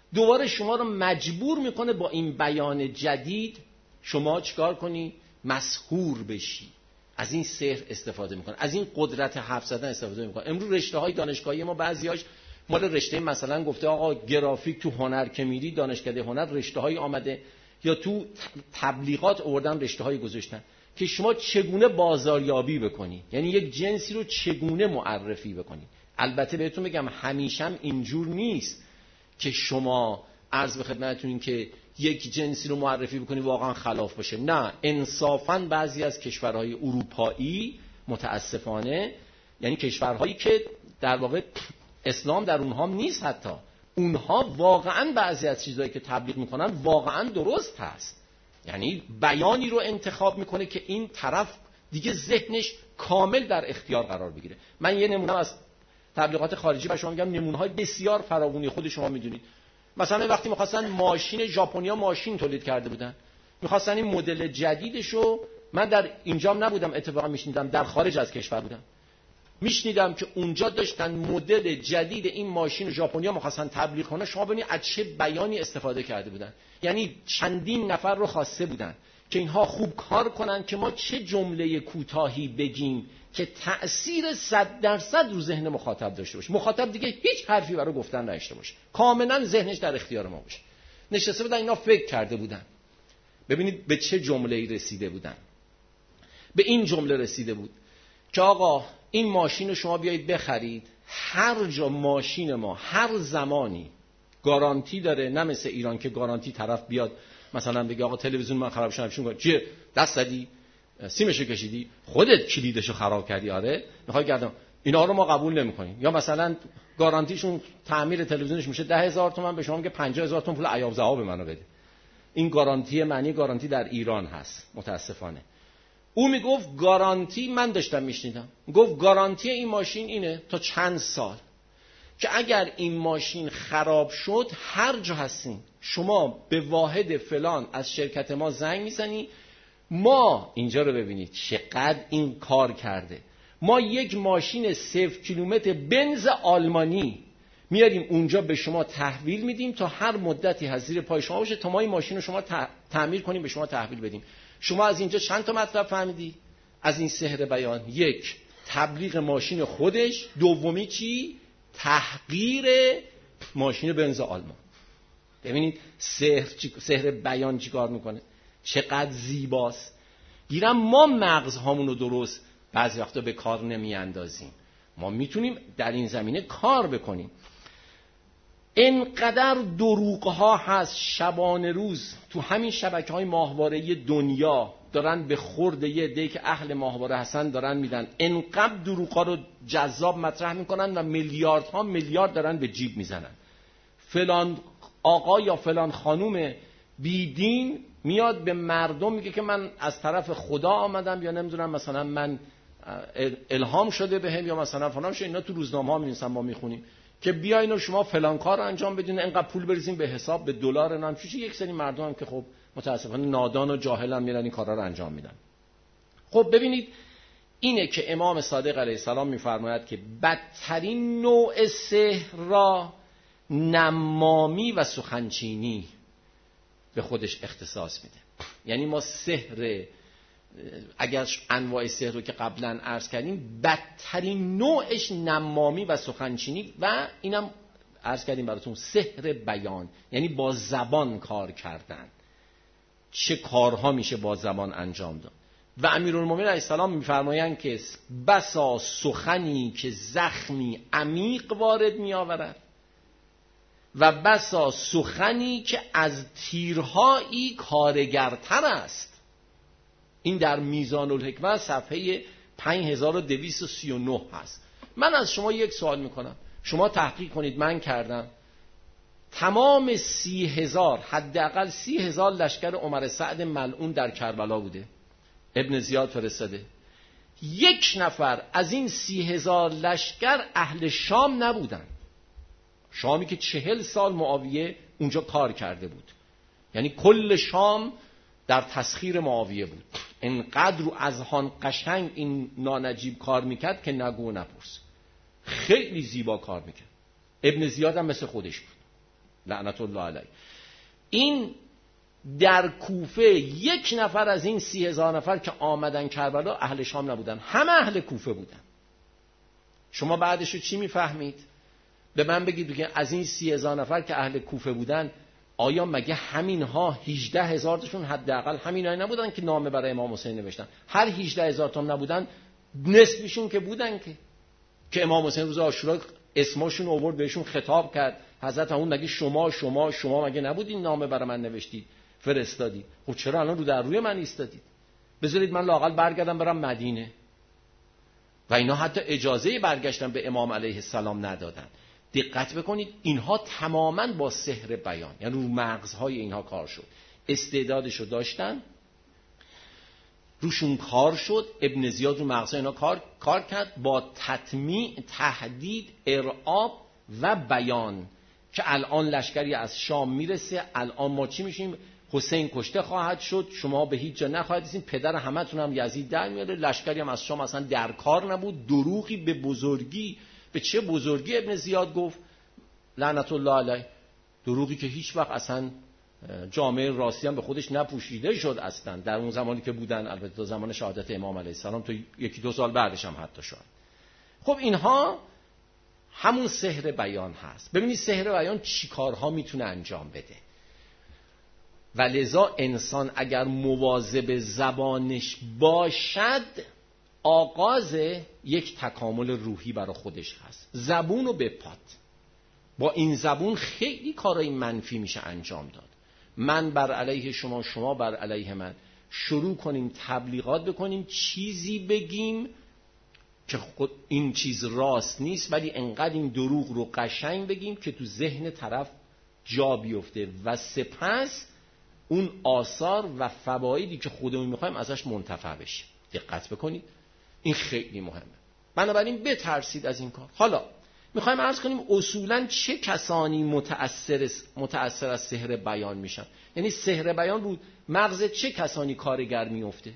دوباره شما رو مجبور میکنه با این بیان جدید شما چیکار کنی؟ مسحور بشی. از این سحر استفاده میکنه، از این قدرت حرف زدن استفاده میکنه. امروز رشته‌های دانشگاهی ما بعضیاش مال رشته مثلا گفته آقا گرافیک تو هنر که میری دانشکده هنر رشته‌های آمده، یا تو تبلیغات آوردن رشته‌های گذاشتن که شما چگونه بازاریابی بکنی، یعنی یک جنسی رو چگونه معرفی بکنی. البته بهتون بگم همیشه هم اینجور نیست که شما عرض به خدمتتون این که یک جنسی رو معرفی بکنی واقعا خلاف باشه. نه، انصافاً بعضی از کشورهای اروپایی متاسفانه، یعنی کشورهایی که در واقع اسلام در اونها نیست، حتی اونها واقعاً بعضی از چیزایی که تبلیغ میکنن واقعاً درست هست. یعنی بیانی رو انتخاب میکنه که این طرف دیگه ذهنش کامل در اختیار قرار بگیره. من یه نمونه از تبلیغات خارجی به شما میگم، نمونه‌های بسیار فراوانی خود شما میدونید. مثلا وقتی می‌خواستن ماشین ژاپنیا ماشین تولید کرده بودن، می‌خواستن این مدل جدیدشو، من در اینجام نبودم اتفاقا میشنیدم، در خارج از کشور بودم میشنیدم که اونجا داشتن مدل جدید این ماشین ژاپنیا می‌خواستن تبلیغ کنن. شما ببینید از چه بیانی استفاده کرده بودن. یعنی چندین نفر رو خواسته بودن که اینها خوب کار کنن که ما چه جمله کوتاهی بگیم که تأثیر 100% رو ذهن مخاطب داشته باشه. مخاطب دیگه هیچ حرفی برای گفتن نداشته باشه، کاملا ذهنش در اختیار ما باشه. نشسته بودن اینا فکر کرده بودن. ببینید به چه جمله‌ای رسیده بودن. به این جمله رسیده بود که آقا این ماشین رو شما بیایید بخرید، هر جا ماشین ما هر زمانی گارانتی داره، نه مثل ایران که گارانتی طرف بیاد مثلا بگه آقا تلویزیون من خراب شد، چیه دست زدی سیمشو کشیدی خودت کلیدشو خراب کردی، آره میخوای گردم، اینا رو ما قبول نمیکنیم. یا مثلا گارانتیشون تعمیر تلویزیونش میشه 10,000 تومان، به شما میگه 50,000 تومان پول عیاب ذهاب به منو بده. این گارانتی معنی گارانتی در ایران هست متاسفانه. او میگفت گارانتی، من داشتم میشنیدم، گفت گارانتی این ماشین اینه تا چند سال که اگر این ماشین خراب شد هر جا هستین شما به واحد فلان از شرکت ما زنگ میزنی. ما اینجا رو ببینید چقدر این کار کرده. ما یک ماشین 0 کیلومتر بنز آلمانی میاریم اونجا به شما تحویل میدیم تا هر مدتی از زیر پای شما باشه تا ما این ماشین رو شما تعمیر کنیم به شما تحویل بدیم. شما از اینجا چند تا مطلب فهمیدی از این سحر بیان؟ یک، تبلیغ ماشین خودش. دومی چی؟ تحقیر ماشین بنز آلمان. ببینید سحر بیان چیکار میکنه، چقدر زیباست. گیرم ما مغزهامون رو درست بعضی وقتا به کار نمی اندازیم. ما میتونیم در این زمینه کار بکنیم. اینقدر دروغ‌ها هست شبانه روز تو همین شبکه‌های ماهواره‌ای دنیا دارن به خورد یه عده‌ای که اهل ماهواره هستن دارن میدن. اینقدر دروغ‌ها رو جذاب مطرح میکنن و میلیاردها میلیارد دارن به جیب میزنن. فلان آقا یا فلان خانوم بیدین میاد به مردم میگه که من از طرف خدا آمدم، یا نمیدونم مثلا من الهام شده بهم، یا مثلا فلان شده. اینا تو روزنامه‌ها می‌نویسن، ما میخونیم که بیاین و شما فلان کار انجام بدین، اینقدر پول بریزین به حساب، به دلار. نام چیزی. یک سری مردم هم که خب متاسفانه نادان و جاهل هم میرن این کارا رو انجام میدن. خب ببینید اینه که امام صادق علیه السلام میفرماید که بدترین نوع سحر را نمامی و سخنچینی به خودش اختصاص میده. یعنی ما سحر، اگر انواع سحر رو که قبلا عرض کردیم، بدترین نوعش نمامی و سخنچینی و اینم عرض کردیم براتون سحر بیان، یعنی با زبان کار کردن. چه کارها میشه با زبان انجام داد. و امیرالمومنین علیه السلام میفرمایند که بسا سخنی که زخمی عمیق وارد میآورد و بسا سخنی که از تیرهایی کارگرتر است. این در میزان الحکمت صفحه 5239 هست. من از شما یک سوال میکنم، شما تحقیق کنید، من کردم، تمام 30,000 حداقل 30,000 لشکر عمر سعد ملعون در کربلا بوده، ابن زیاد فرستاده. یک نفر از این 30,000 لشکر اهل شام نبودن. شامی که 40 سال معاویه اونجا کار کرده بود، یعنی کل شام در تسخیر معاویه بود. انقدر رو اذهان قشنگ این نانجیب کار میکرد که نگو و نپرس. خیلی زیبا کار میکرد. ابن زیاد هم مثل خودش بود. لعنت الله علیه. این در کوفه یک نفر از این 30,000 نفر که آمدن کربلا اهل شام نبودن، همه اهل کوفه بودن. شما بعدشو چی میفهمید؟ به من بگید که از این 30,000 نفر که اهل کوفه بودن، آیا مگه همینها 18,000 تاشون حداقل همینایی نبودن که نامه برای امام حسین نوشتن؟ هر 18,000 تا نبودن، نصفشون که بودن که امام حسین روز عاشورا اسمشون آورد بهشون خطاب کرد. حضرت اون مگه شما مگه نبودین نامه برای من نوشتید فرستادید؟ خب چرا الان رو در روی من ایستادید؟ بذارید من لااقل برگردم برم مدینه. و اینا حتی اجازه برگشتن به امام علیه السلام ندادن. دقت بکنید، اینها تماماً با سحر بیان، یعنی رو مغزهای اینها کار شد، استعدادشو داشتن، روشون کار شد. ابن زیاد رو مغزهای اینا کار کرد با تطمیع، تهدید، ارعاب و بیان که الان لشکری از شام میرسه، الان ما چی میشیم؟ حسین کشته خواهد شد، شما به هیچ جا نخواهید رسید، پدر همتون هم یزید در میاره. لشکری هم از شام اصلا در کار نبود. دروغی به بزرگی، به چه بزرگی ابن زیاد گفت لعنت الله علیه، دروغی که هیچ وقت اصلا جامعه راستی هم به خودش نپوشیده شد اصلا در اون زمانی که بودن، البته تا زمان شهادت امام علیه السلام، تا 1-2 سال بعدش هم حتی شد. خب اینها همون سحر بیان هست. ببینید سحر بیان چی کارها میتونه انجام بده. و لذا انسان اگر مواظب زبانش باشد، آغاز یک تکامل روحی برای خودش هست. زبونو بپات. با این زبون خیلی کارهای منفی میشه انجام داد. من بر علیه شما، شما بر علیه من. شروع کنیم تبلیغات بکنیم، چیزی بگیم که خود این چیز راست نیست، ولی انقدر این دروغ رو قشنگ بگیم که تو ذهن طرف جا بیفته و سپس اون آثار و فوایدی که خودمون میخوایم ازش منتفع بشیم. دقت بکنید، این خیلی مهمه. بنابراین بترسید از این کار. حالا میخوایم عرض کنیم اصولاً چه کسانی متأثر از سحر بیان میشن، یعنی سحر بیان رو مغز چه کسانی کارگر میفته.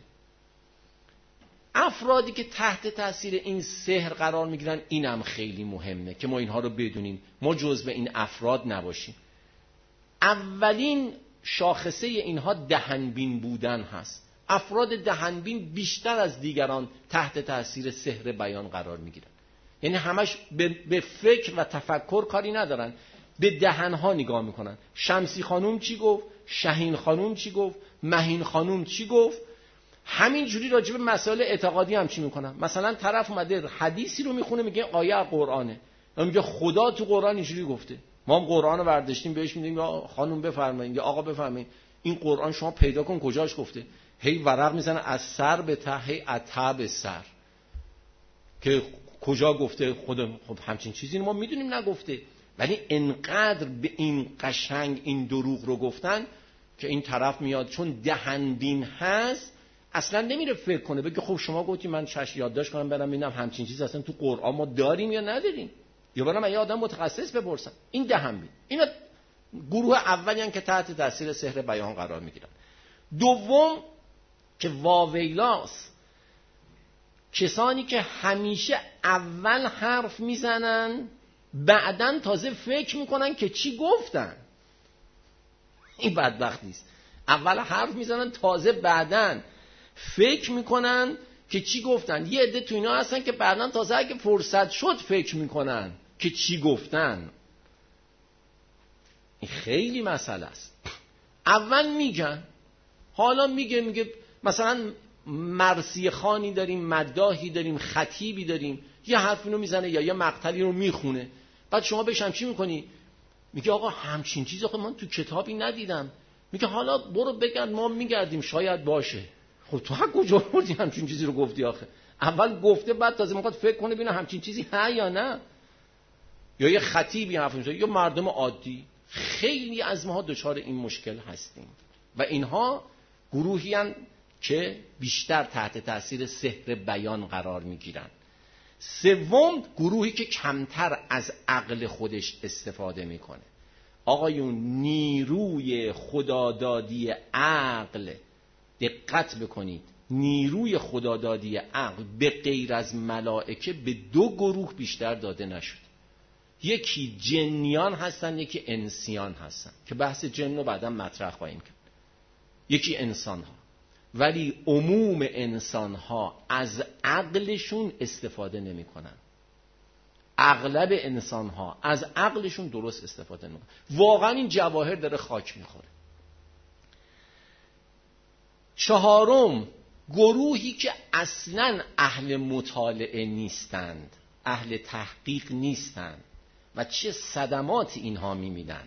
افرادی که تحت تاثیر این سحر قرار میگیرن، اینم خیلی مهمه که ما اینها رو بدونیم، ما جزو این افراد نباشیم. اولین شاخصه اینها دهنبین بودن هست. افراد دهنبین بیشتر از دیگران تحت تاثیر سحر بیان قرار میگیرن، یعنی همش به فکر و تفکر کاری ندارن، به دهنها نگاه میکنن. شمسی خانوم چی گفت، شهین خانوم چی گفت، مهین خانوم چی گفت. همین جوری راجع به مسائل اعتقادی هم چی میکنن. مثلا طرف اومده حدیثی رو میخونه، میگه آیه قرآنه، میگه خدا تو قرآن اینجوری گفته. ما هم قرآن رو برداشتیم بهش میگیم یا خانم بفرمایید یا آقا بفرمایید، این قرآن شما پیدا کن کجاش گفته. هی ورق میزنه از سر به ته، هی عطا به سر که کجا گفته. خب همچین چیزی ما میدونیم نگفته، ولی انقدر به این قشنگ این دروغ رو گفتن که این طرف میاد چون دهنبین هست اصلا نمیره فکر کنه، بگه خب شما گفتی من یادداشت کنم برم ببینم همچین چیز اصلا تو قرآن ما داریم یا نداریم، یا برام یه آدم متخصص بپرسن. این دهنبین. اینا گروه اولی هستن که تحت تاثیر سحر بیان قرار میگیرن. دوم که واویلاس، کسانی که همیشه اول حرف میزنن بعدن تازه فکر میکنن که چی گفتن. این بدبختی است. اول حرف میزنن تازه بعدن فکر میکنن که چی گفتن. یه عده تو اینا هستن که بعدن تازه اگه فرصت شد فکر میکنن که چی گفتن. این خیلی مسئله است. اول میگن، حالا میگه مثلا مرثیه خانی داریم، مداحی داریم، خطیبی داریم، یه حرفی رو میزنه یا یه مقطعی رو میخونه، بعد شما بهش هم چی میکنی؟ میگه آقا همچین چیزی آقا من تو کتابی ندیدم. میگه حالا برو بگرد، ما میگردیم شاید باشه. خب تو ها کجا بردی همچین چیزی رو گفتی آخه؟ اول گفته بعد تازه میخواد فکر کنه ببینه همچین چیزی هست یا نه. یا یه خطیبی حرف میزنه یا مردم عادی. خیلی از ماها دچار این مشکل هستیم و اینها گروهی هستند که بیشتر تحت تاثیر سحر بیان قرار میگیرن. سوم گروهی که کمتر از عقل خودش استفاده میکنه. آقایون نیروی خدادادی عقل، دقت بکنید، نیروی خدادادی عقل به غیر از ملائکه به دو گروه بیشتر داده نشد. یکی جنیان هستن، یکی انسیان هستن که بحث جن رو بعدا مطرح خواهیم کرد. یکی انسان ها، ولی عموم انسان ها از عقلشون استفاده نمی کنن. اغلب انسان ها از عقلشون درست استفاده نمی کنن. واقعا این جواهر داره خاک میخوره. چهارم، گروهی که اصلاً اهل مطالعه نیستند، اهل تحقیق نیستند و چه صدماتی اینها می‌بینن.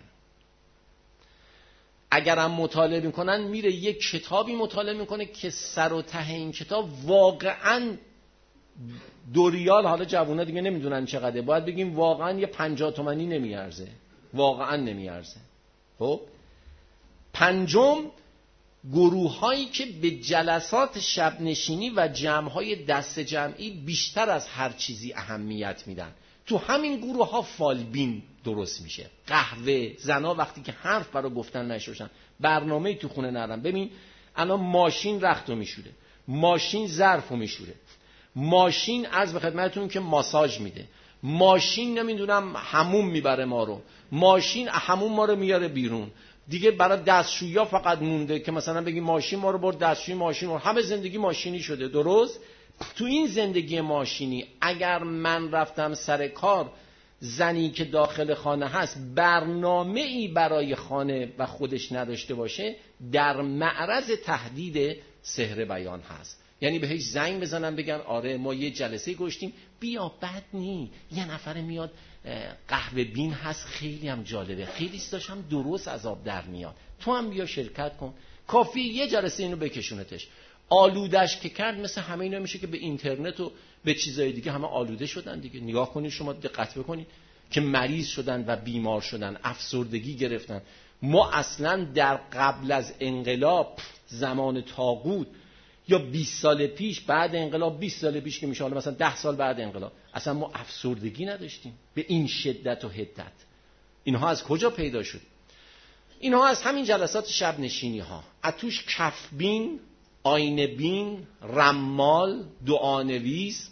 اگرم مطالعه میکنن میره یک کتابی مطالعه میکنه که سر و ته این کتاب واقعاً 2 ریال، حالا جوونا دیگه نمیدونن چقدره، باید بگیم واقعاً یه 50 تومانی نمیارزه، واقعاً نمیارزه. خب پنجم، گروه‌هایی که به جلسات شب نشینی و جمع‌های دست جمعی بیشتر از هر چیزی اهمیت میدن. تو همین گروه‌ها فالبین درست میشه. قهوه، زنا وقتی که حرف برای گفتن نشوشن، برنامه‌ای تو خونه ندارن. ببین الان ماشین رختو میشوره، ماشین ظرفو میشوره، ماشین عرض به خدمتتون که ماساژ میده، ماشین نمیدونم حموم میبره ما رو، ماشین حموم ما رو میاره بیرون. دیگه برای دستشویی فقط مونده که مثلا بگی ماشین ما رو برد دستشویی، ماشین ما همه زندگی ماشینی شده. درست؟ تو این زندگی ماشینی اگر من رفتم سر کار، زنی که داخل خانه هست برنامه‌ای برای خانه و خودش نداشته باشه، در معرض تهدید سحر بیان هست. یعنی بهش زنگ بزنن بگن آره ما یه جلسه گذاشتیم، بیا، بد نی، یه نفر میاد قهوه بین هست، خیلی هم جالبه، خیلی داشتم درست از آب در میاد، تو هم بیا شرکت کن. کافی یه جلسه اینو بکشونتش. آلودش که کرد مثل همه اینا میشه که به اینترنت و به چیزای دیگه همه آلوده شدن دیگه. نگاه کنید شما، دقت بکنید که مریض شدن و بیمار شدن، افسردگی گرفتن. ما اصلا در قبل از انقلاب، زمان طاغوت یا 20 سال پیش، بعد انقلاب 20 سال پیش که میشه، حالا مثلا 10 سال بعد انقلاب، اصلا ما افسردگی نداشتیم به این شدت و حدت. اینها از کجا پیدا شد؟ اینها از همین جلسات شب نشینی ها. از توش کفبین، آینه بین، رمال، دعانویس،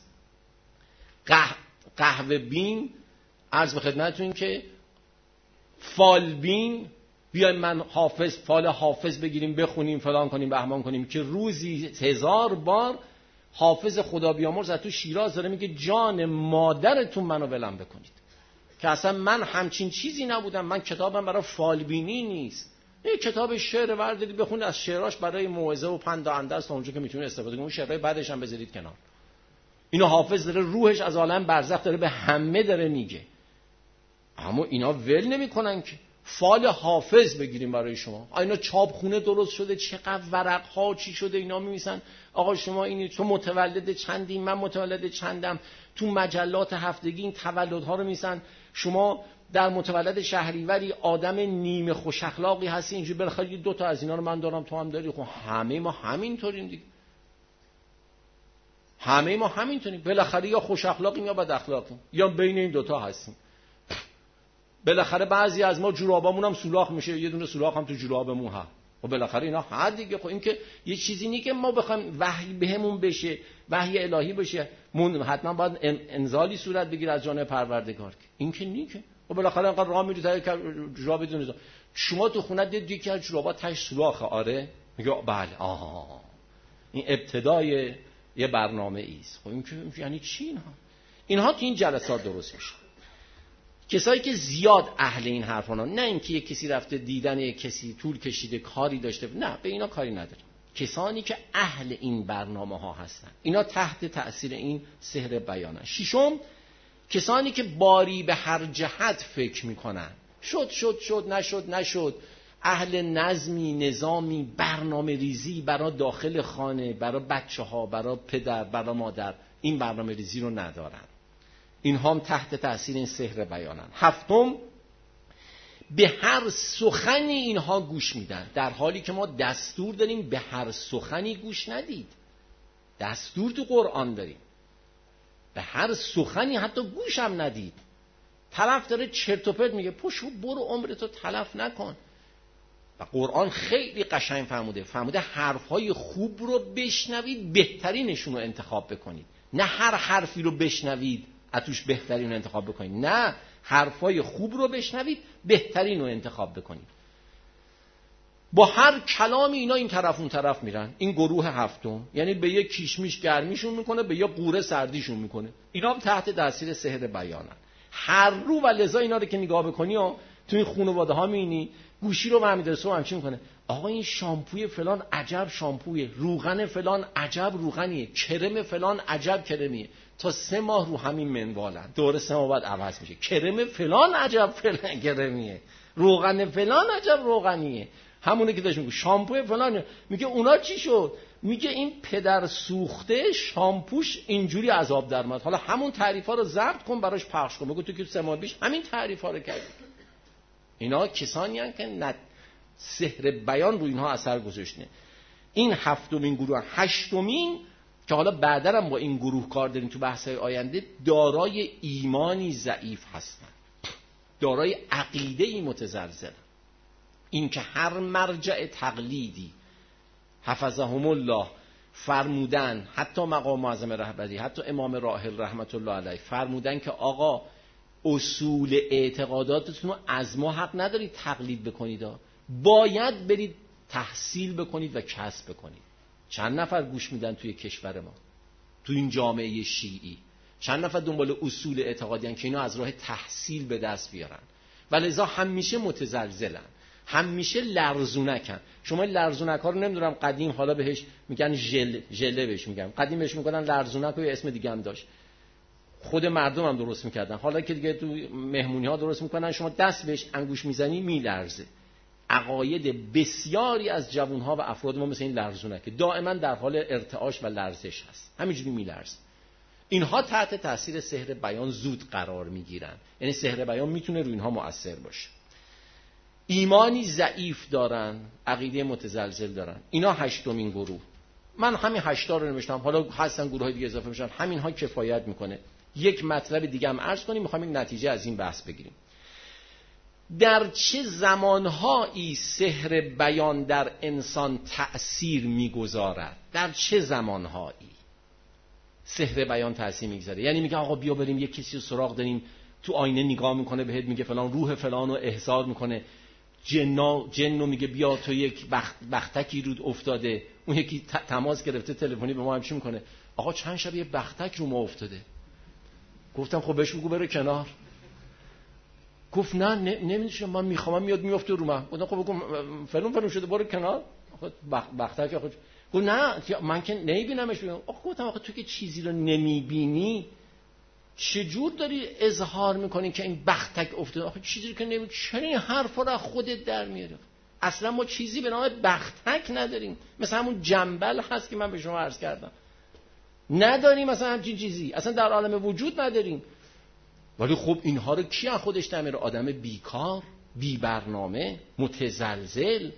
قهوه بین، عرض به خدمتتون که فال بین، بیایم من حافظ، فال حافظ بگیریم بخونیم فلان کنیم بهمان کنیم، که روزی 1000 بار حافظ خدا بیامرز از تو شیراز داره میگه جان مادرتون منو ولم بکنید. که اصلا من همچین چیزی نبودم، من کتابم برای فالبینی نیست. یه کتاب شعر ورداری بخونید، از شعراش برای موعظه و پند و اندرس تا اونجا که میتونید استفاده کنید، اون شعرهای بعدش هم بذارید کنار. اینو حافظ داره روحش از عالم برزخ داره به همه داره میگه، اما اینا ول نمیکنن که فال حافظ بگیریم برای شما. اینا چاپخونه درست شده، چقدر ورق ها چی شده، اینا میمیسن آقا شما اینی، تو متولد چندی، من متولد چندم. تو مجلات هفتگی این تولدها رو میسن، شما در متولد شهریوری آدم نیمه خوش اخلاقی هستی، اینجوری بالاخره 2 تا از اینا رو من دارم تو هم داری. خب همه ما همینطوریم دیگه، همه ما همینطوریم بالاخره، یا خوش اخلاقیم یا بد اخلاقیم، یا بین این 2 تا هستیم. بالاخره بعضی از ما جورابامون هم سوراخ میشه، یه دونه سوراخ هم تو جورابمون هست. و بالاخره اینا حد دیگه. خب این که یه چیزی نیست که ما بخوایم وحی بهمون بشه، وحی الهی بشه، حتما باید انزالی صورت بگیره از جانب پروردگار. این که نیست. و بالاخره انقدر راه میری تا جوراب بدون شما تو خونه دید یکی از جورابا تاش سوراخه، آره میگه بله آها این ابتدای یه برنامه ایست. خب این که یعنی چی؟ اینها تو این جلسات درست میشه. کسایی که زیاد اهل این حرفانا، نه اینکه یک کسی رفته دیدن یک کسی طول کشیده کاری داشته، نه به اینا کاری نداره. کسانی که اهل این برنامه ها هستن، اینا تحت تأثیر این سحر بیانن. ششم، کسانی که باری به هر جهت فکر میکنن، شد نشد، اهل نظمی، نظامی، برنامه ریزی برای داخل خانه، برای بچه ها، برای پدر، برای مادر، این برنامه ریزی رو ندارن. اینها هم تحت تأثیر این سحر بیانن. هفتم، به هر سخنی اینها گوش میدن، در حالی که ما دستور داریم به هر سخنی گوش ندید. دستور تو قرآن داریم به هر سخنی حتی گوش هم ندید. طرف داره چرت و پرت میگه، پشو برو عمرتو تلف نکن. و قرآن خیلی قشنگ فرموده حرفهای خوب رو بشنوید، بهترینشون رو انتخاب بکنید، نه هر حرفی رو بشنوید اتوش بهترین رو انتخاب بکنید، نه، حرفای خوب رو بشنوید، بهترین رو انتخاب بکنید. با هر کلامی اینا این طرف اون طرف میرن. این گروه هفتم یعنی به یه کیشمیش گرمیشون میکنه، به یه قوره سردیشون میکنه. اینا هم تحت تاثیر سحر بیانن هر رو. و لذا اینا رو که نگاه بکنی و تو این خانواده ها میبینی گوشی رو برمی‌داره سو همچین میکنه، آقا این شامپوی فلان عجب شامپویه، روغن فلان عجب روغنیه، کرم فلان عجب کرمیه. تا 3 ماه رو همین منوالن، دور 3 ماه بعد عوض میشه. کرم فلان عجب فلان کرمیه، روغن فلان عجب روغنیه. همونه که داشت میگه شامپوی فلان، میگه اونا چی شد؟ میگه این پدر سوخته شامپوش اینجوری عذاب در اومد. حالا همون تعریفا رو ضبط کن براش پخش کن، بگو تو که 3 ماه پیش همین تعریفا رو کردی. اینا کسانی هستند که سحر بیان رو اینها اثر گذاشته. این هفتمین گروه. هشتمین که حالا بعدا هم با این گروه کار داریم تو بحث‌های آینده، دارای ایمانی ضعیف هستند، دارای عقیده‌ای متزلزل. این که هر مرجع تقلیدی حفظهم الله فرمودن، حتی مقام معظم رهبری، حتی امام راحل رحمت الله علیه فرمودن که آقا اصول اعتقاداتتون رو از ما حق ندارید تقلید بکنید، باید برید تحصیل بکنید و کسب بکنید. چند نفر گوش میدن توی کشور ما، توی این جامعه شیعی؟ چند نفر دنبال اصول اعتقادی هستن که اینا از راه تحصیل به دست بیارن؟ ولذا همیشه متزلزلن، همیشه لرزونکن. شما لرزونک ها رو نمیدونم قدیم حالا بهش میگن ژله بهش میگن، قدیم بهش میگن لرزونک و یه اسم دیگه هم داشت، خود مردم هم درست میکردن. حالا که دیگه تو مهمونی ها درست میکنن، شما دست بهش انگوش میزنی میلرزه. عقاید بسیاری از جوان ها و افراد ما مثل این لرزونه که دائما در حال ارتعاش و لرزش هست، همینجوری میلرزه. اینها تحت تاثیر سحر بیان زود قرار میگیرن، یعنی سحر بیان میتونه روی اینها مؤثر باشه. ایمانی ضعیف دارن، عقیده متزلزل دارن. اینا هشتمین گروه. من همین 8 رو نوشتم، حالا هستن گروه های دیگه اضافه میشن، همین ها کفایت میکنه. یک مطلب دیگه هم عرض کنیم، میخوام این نتیجه از این بحث بگیریم. در چه زمانهایی سحر بیان در انسان تأثیر میگذارد؟ در چه زمانهایی سحر بیان تأثیر میگذاره؟ یعنی میگه آقا بیا بریم یک کسی رو سراغ داریم، تو آینه نگاه میکنه بهت میگه فلان روح فلان رو احضار میکنه، جنو میگه بیا تو یک بختکی رود افتاده، اون یکی تماس گرفته تلفنی به ما همچی میکنه آقا چند شب یه بختک رو ما افتاده. گفتم خب بهش بگو بره کنار. گفت نه نمیشه، من میخوام میاد میفته رو من. گفتم خب بگو فلان شده برو کنار. بختک خود گفت نه من که نمیبینمش. گفتم آخه تو که چیزی رو نمیبینی چجور داری اظهار میکنی که این بختک افتاده؟ آخه چیزی که نمیبینی چرا این حرفا رو خودت در میاری؟ اصلا ما چیزی به نام بختک نداریم، مثلا همون جنبل هست که من به شما عرض کردم نداریم، مثلا همچین چیزی اصلا در عالم وجود نداریم. ولی خب اینها رو کی از خودش تعمیر؟ آدم بیکار، بی برنامه، متزلزل.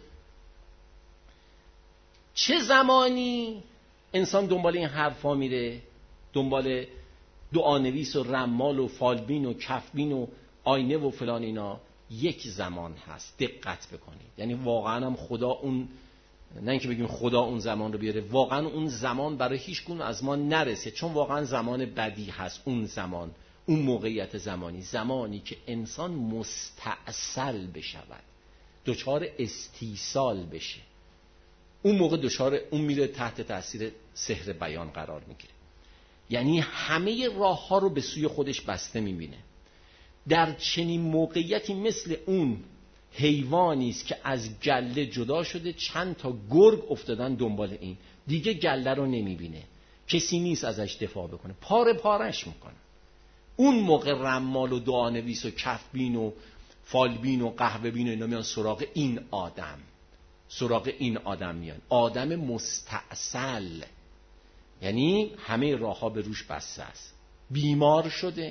چه زمانی انسان دنبال این حرفا میره، دنبال دعانویس و رمال و فالبین و کفبین و آینه و فلان اینا؟ یک زمان هست، دقت بکنید. یعنی واقعا هم خدا اون، نه اینکه بگیم خدا اون زمان رو بیاره، واقعا اون زمان برای هیچ کدوم از ما نرسه، چون واقعا زمان بدی هست. اون زمان، اون موقعیت زمانی، زمانی که انسان مستعسل بشود، دچار استیصال بشه، اون موقع دچار اون میره تحت تاثیر سحر بیان قرار میگیره. یعنی همه راه ها رو به سوی خودش بسته میبینه. در چنین موقعیتی مثل اون حیوانی است که از گله جدا شده، چند تا گرگ افتادن دنبال این، دیگه گله رو نمیبینه، کسی نیست ازش دفاع بکنه، پاره پارش میکنه. اون موقع رمال و دعانویس و کفبین و فالبین و قهوه بین و اینا میان سراغ این آدم، سراغ این آدم میان. آدم مستعسل، یعنی همه راه ها به روش بسته است. بیمار شده،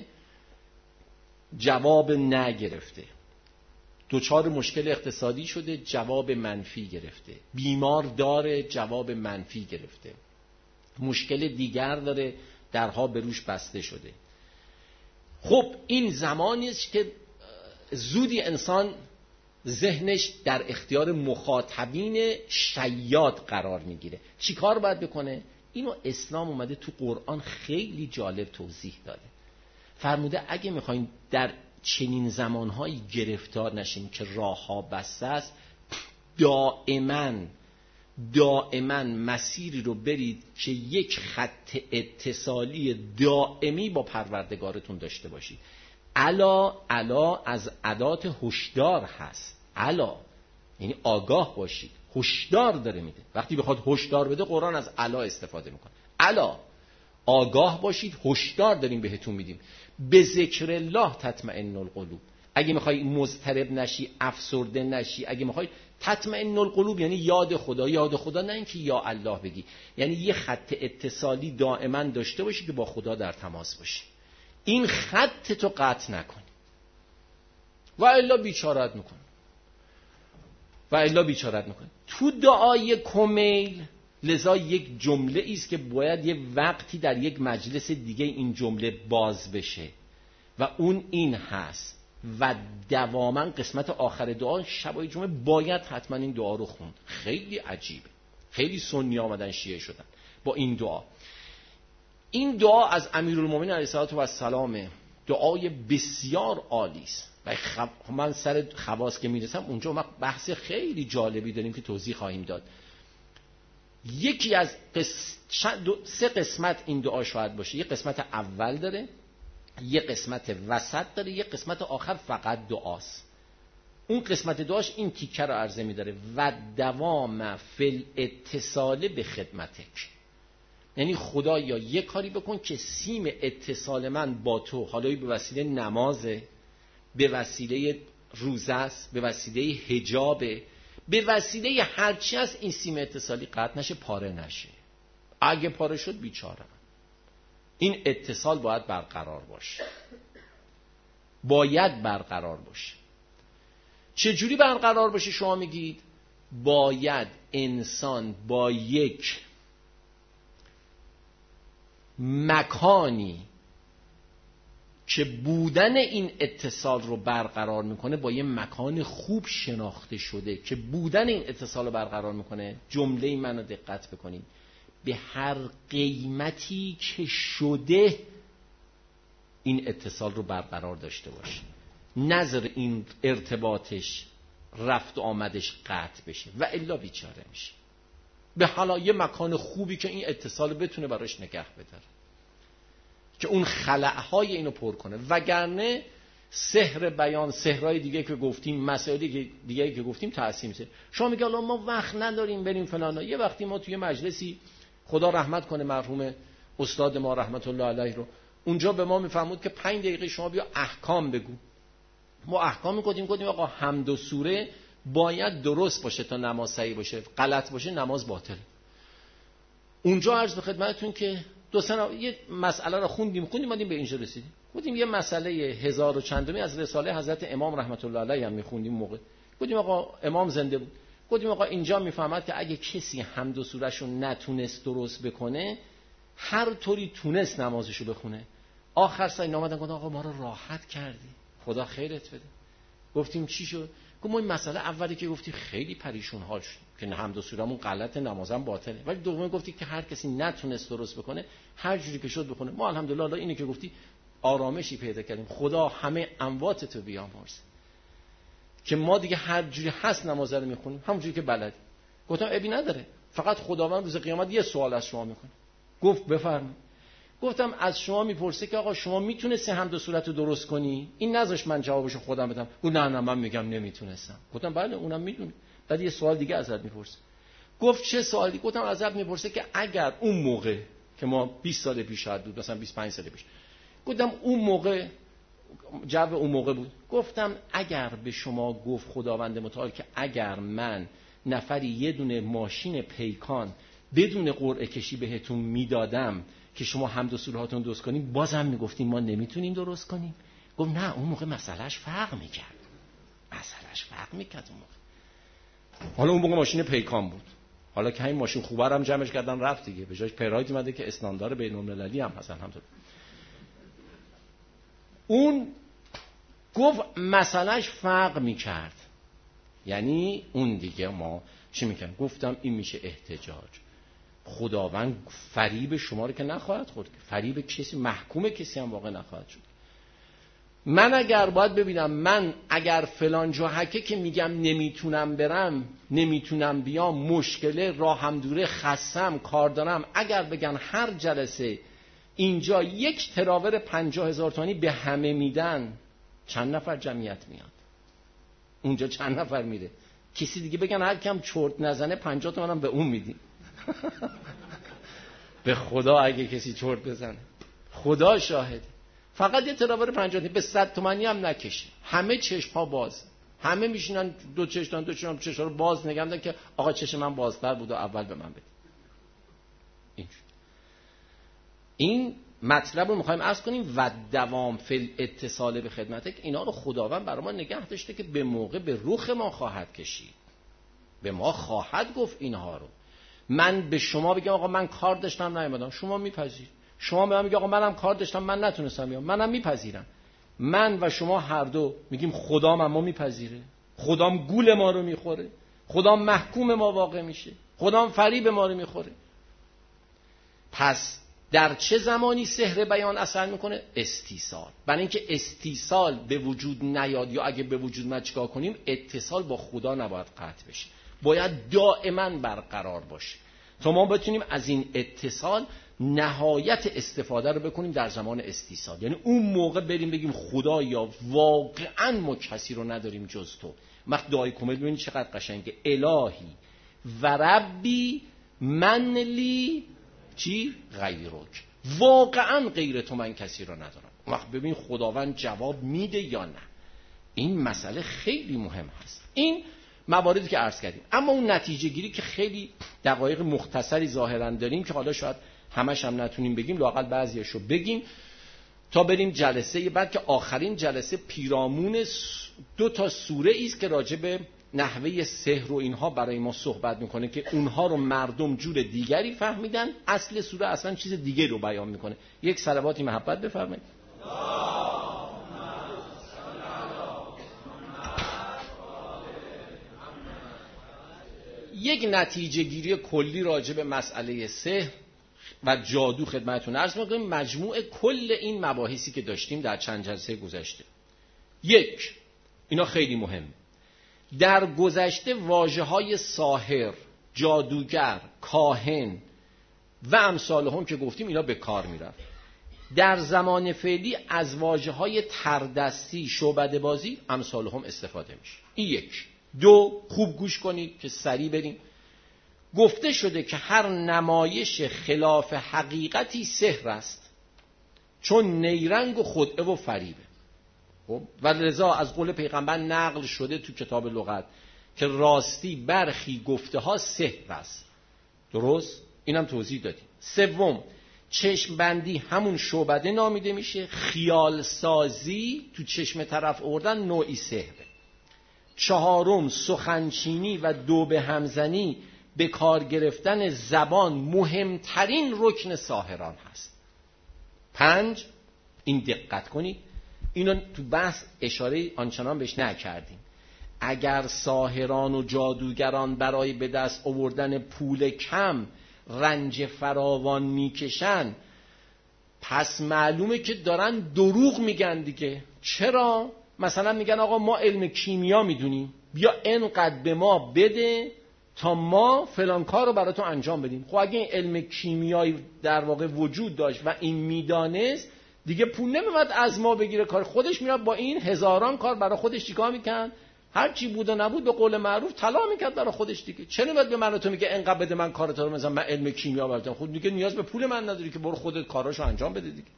جواب نگرفته، دچار مشکل اقتصادی شده، جواب منفی گرفته، بیمار داره، جواب منفی گرفته، مشکل دیگر داره، درها به روش بسته شده. خب این زمانی است که زودی انسان ذهنش در اختیار مخاطبین شیاد قرار میگیره. چی کار باید بکنه؟ اینو اسلام اومده تو قرآن خیلی جالب توضیح داده. فرموده اگه میخواین در چنین زمانهایی گرفتار نشین که راه ها بسته است، دائما مسیری رو برید که یک خط اتصالی دائمی با پروردگارتون داشته باشید. الا از ادات هشدار هست. الا یعنی آگاه باشید، هشدار داره میده. وقتی بخواد هشدار بده قرآن از الا استفاده میکنه. الا آگاه باشید، هشدار داریم بهتون میدیم. به ذکر الله تطمئن القلوب. اگه میخوای مضطرب نشی، افسرده نشی، اگه میخوای تطمئن القلوب یعنی یاد خدا، نه اینکه یا الله بگی، یعنی یه خط اتصالی دائما داشته باشی که با خدا در تماس باشی. این خط تو قطع نکنی و الا بیچارت میکنه. تو دعای کمیل لذا یک جمله ایست که باید یه وقتی در یک مجلس دیگه این جمله باز بشه و اون این هست و دواما قسمت آخر دعا شبای جمعه باید حتما این دعا رو خوند. خیلی عجیبه، خیلی سنی آمدن شیعه شدن با این دعا. این دعا از امیرالمومنین علیه السلام، دعای بسیار عالی است و من سر خواص که میرسم اونجا ما بحث خیلی جالبی داریم که توضیح خواهیم داد. یکی از 3 قسمت این دعا شاید باشه. یک قسمت اول داره، یک قسمت وسط داره، یک قسمت آخر فقط دعاست. اون قسمت دعاش این تیکه رو عرضه می‌داره: و دوام فی الاتصال به خدمتک. یعنی خدایا یه کاری بکن که سیم اتصال من با تو، حالا به وسیله نمازه، به وسیله روزه است، به وسیله حجابه، به وسیله هرچی از این سیم اتصالی قطع نشه، پاره نشه. اگه پاره شد بیچاره. این اتصال باید برقرار باشه. چجوری برقرار باشه شما میگید؟ باید انسان با یک مکانی که بودن این اتصال رو برقرار میکنه، با یه مکان خوب شناخته شده که بودن این اتصال رو برقرار میکنه. جمله منو دقت بکنید: به هر قیمتی که شده این اتصال رو برقرار داشته باشه، نظر این ارتباطش رفت و آمدش قطع بشه و الا بیچاره میشه. به حالا یه مکان خوبی که این اتصال بتونه براش نگه بداره، که اون خلأهای اینو پر کنه. وگرنه سحر بیان، سحرهای دیگه که گفتیم، مسائل دیگه که گفتیم تقسیم میشه. شما میگه الان ما وقت نداریم بریم فلانا. یه وقتی ما توی مجلسی، خدا رحمت کنه مرحوم استاد ما رحمت الله علیه رو، اونجا به ما میفرمود که 5 دقیقه شما بیا احکام بگو. ما احکام میگفتیم آقا حمد و سوره باید درست باشه تا نماز صحیح باشه، غلط باشه نماز باطل. اونجا عرض به خدمتتون که یه مسئله رو خوندیم اومدیم به اینجا رسیدیم. گفتیم یه مسئله 1000 و چندمی از رساله حضرت امام رحمت الله علیه هم میخوندیم موقع. گفتیم آقا امام زنده بود. گفتیم آقا اینجا میفهمد که اگه کسی حمد و سوره‌شو نتونست درست بکنه، هر طوری تونست نمازشو بخونه. آخر سر اومدن گفتن آقا ما رو راحت کردی، خدا خیرت بده. گفتیم چی شد؟ گفت ما این مسئله اولی که گفتی خیلی پریشون حال شد که حمد و سوره‌مون غلطه، نمازم باطله، ولی دومی گفتی که هر کسی نتونست درست بکنه هر جوری که شد بخونه. ما الحمدلله اینی که گفتی آرامشی پیدا کردیم. خدا همه امواتتو بیامرزه که ما دیگه هر جوری هست نماز رو میخونیم همونجوری که بلدی. گفتم ابی نداره، فقط خداوند روز قیامت یه سوال از شما میکنه. گفت بفرمایید. گفتم از شما میپرسه که آقا شما میتونستی حمد و سورت رو درست کنی؟ این نذاش من جوابشو خودم بدم. گفت نه من میگم نمیتونستم. گفتم بله اونم میدونه. بعد یه سوال دیگه ازت میپرسه. گفت چه سوالی؟ گفتم ازت میپرسه که اگر اون موقع که ما 20 سال پیش شاید بود، مثلا 25 سال پیش، گفتم اون موقع جو اون موقع بود، گفتم اگر به شما گفت خداوند متعال که اگر من نفری یه دونه ماشین پیکان بدون قرعه کشی بهتون میدادم که شما حمد و سوره هاتون درست کنیم، بازم میگفتیم ما نمیتونیم درست کنیم؟ گفت نه اون موقع مسئلهش فرق میکرد اون موقع. حالا اون موقع ماشین پیکان بود، حالا که همین ماشین خوبه هم جمعش کردن رفت دیگه، به جاش پراید اومده که استاندارد بین‌المللی هم هستن هم. اون گفت مسئلهش فرق میکرد، یعنی اون دیگه ما چی میکنم؟ گفتم این میشه احتجاج. خداوند فریب شما رو که نخواهد خورد، فریب کسی، محکوم کسی هم واقع نخواهد شد. من اگر باید ببینم من اگر فلان جا حکه که میگم نمیتونم برم، نمیتونم بیام، مشکله، راهم دوره، خستم، کار دارم، اگر بگن هر جلسه اینجا یک تراور 50,000 تومانی به همه میدن، چند نفر جمعیت میاد؟ اونجا چند نفر میره؟ کسی دیگه بگن هر کم چرت نزنه 50 تومن هم به اون میدیم. به خدا اگه کسی چرت بزنه، خدا شاهد، فقط یه تراور 50 به 100 تومانی هم نکشه، همه چشم ها باز، همه میشینن دو چشم رو باز نگه میدن که آقا چشم من بازتر بود و اول به من بده. این مطلب رو میخوایم عرض کنیم و دوام فی اتصال به خدمتک. اینا رو خداوند برای ما نگه داشته که به موقع به رخ ما خواهد کشید، به ما خواهد گفت اینها رو. من به شما بگم آقا من کار داشتم نیومدم، شما میپذیرید. شما به من میگی آقا منم کار داشتم من نتونستم بیام، منم میپذیرم. من و شما هر دو میگیم خدام ما میپذیره، خدام گول ما رو میخوره، خدام محکوم ما واقع میشه، خدام فریب ما رو میخوره. پس در چه زمانی سحر بیان اثر میکنه؟ استیصال. برای اینکه استیصال به وجود نیاد یا اگه به وجود ما چیکار کنیم؟ اتصال با خدا نباید قطع بشه، باید دائما برقرار باشه تا ما بتونیم از این اتصال نهایت استفاده رو بکنیم در زمان استیصال. یعنی اون موقع بریم بگیم خدایا واقعا ما کسی رو نداریم جز تو. وقت دعای کامل ببینید چقدر قشنگه، الهی و ربی من لی چی؟ غیرک، واقعا غیر تو من کسی رو ندارم. وقت ببین خداوند جواب میده یا نه. این مسئله خیلی مهم هست. این مواردی که عرض کردیم. اما اون نتیجه گیری که خیلی دقایق مختصری ظاهرا داریم که حالا شاید همش هم نتونیم بگیم، لااقل بعضیاشو بگیم تا بریم جلسه بعد که آخرین جلسه پیرامون 2 سوره است که راجع به نحوه سحر و اینها برای ما صحبت میکنه که اونها رو مردم جور دیگری فهمیدن. اصل سوره اصلا چیز دیگه رو بیان میکنه. یک صلواتی محبت بفرمایید. یک نتیجه گیری کلی راجع به مسئله سحر و جادو خدمتتون عرض می‌کنیم. مجموع کل این مباحثی که داشتیم در چند جلسه گذشته. یک، اینا خیلی مهمه. در گذشته واژه‌های ساحر، جادوگر، کاهن و امثال هم که گفتیم اینا به کار میرفت. در زمان فعلی از واژه‌های تردستی، شعبده بازی، امثال هم استفاده میشه. این یک. دو، خوب گوش کنید که سریع بریم. گفته شده که هر نمایش خلاف حقیقتی سحر است، چون نیرنگ و خدعه و فریبه. و لذا از قول پیغمبر نقل شده تو کتاب لغت که راستی برخی گفته ها سحر است. درست؟ اینم توضیح دادیم. سوم، چشم بندی همون شعبده نامیده میشه. خیال سازی تو چشم طرف آوردن نوعی سحره. چهارم، سخنچینی و دو به همزنی، به کار گرفتن زبان مهمترین رکن ساحران هست. 5، این دقت کنید، اینو تو بحث اشاره آنچنان بهش نکردیم. اگر ساحران و جادوگران برای به دست آوردن پول کم رنج فراوان میکشن، پس معلومه که دارن دروغ میگن دیگه. چرا؟ مثلا میگن آقا ما علم کیمیا میدونیم، بیا اینقدر به ما بده تا ما فلان کار رو برای تو انجام بدیم. خب اگه این علم کیمیایی در واقع وجود داشت و این میدانست، دیگه پول نمیومد از ما بگیره، کار خودش میاد با این هزاران کار برای خودش چیکار میکن؟ هر چی بود و نبود به قول معروف طلا میکرد برای خودش دیگه. چرا باید به من تو میگه اینقدر بده من کارت رو مثلا من علم کیمیا بردم؟ خود دیگه نیاز به پول من نداری که برو خودت کاراشو انجام بده دیگه.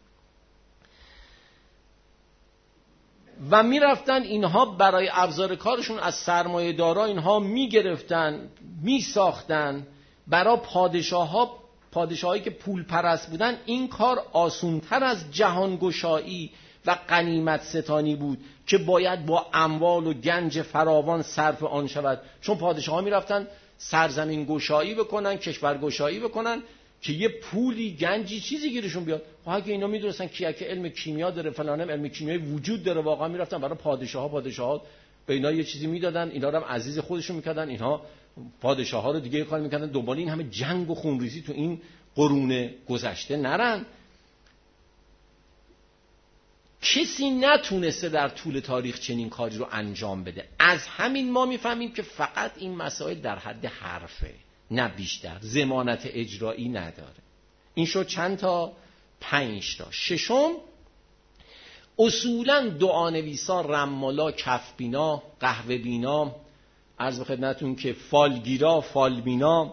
و میرفتن اینها برای ابزار کارشون از سرمایه دارا اینها میگرفتن، میساختن برای پادشاهایی که پول پرست بودن. این کار آسونتر از جهانگشایی و غنیمت ستانی بود که باید با اموال و گنج فراوان صرف آن شود، چون پادشاها میرفتن سرزمین گشایی بکنن، کشور گشایی بکنن که یه پولی گنجی چیزی گیرشون بیاد. خب اگه اینا میدونستن که علم کیمیا داره، فلانم علم کیمیایی وجود داره، واقعا میرفتن برای پادشاها به اینا یه چیزی میدادن، اینا رو هم عزیز خودشون میکردن، اینها پادشاها رو دیگه کار میکردن دنبال این همه جنگ و خونریزی تو این قرون گذشته نرن. کسی نتونسته در طول تاریخ چنین کاری رو انجام بده. از همین ما میفهمیم که فقط این مسائل در حد حرفه، نه بیشتر، ضمانت اجرایی نداره. این شد چند تا؟ 5 تا. ششم، اصولاً دعانویسا، رمالا، کفبینا، قهوه بینا، عرض به خدمتون که فالگیرا، فالبینا،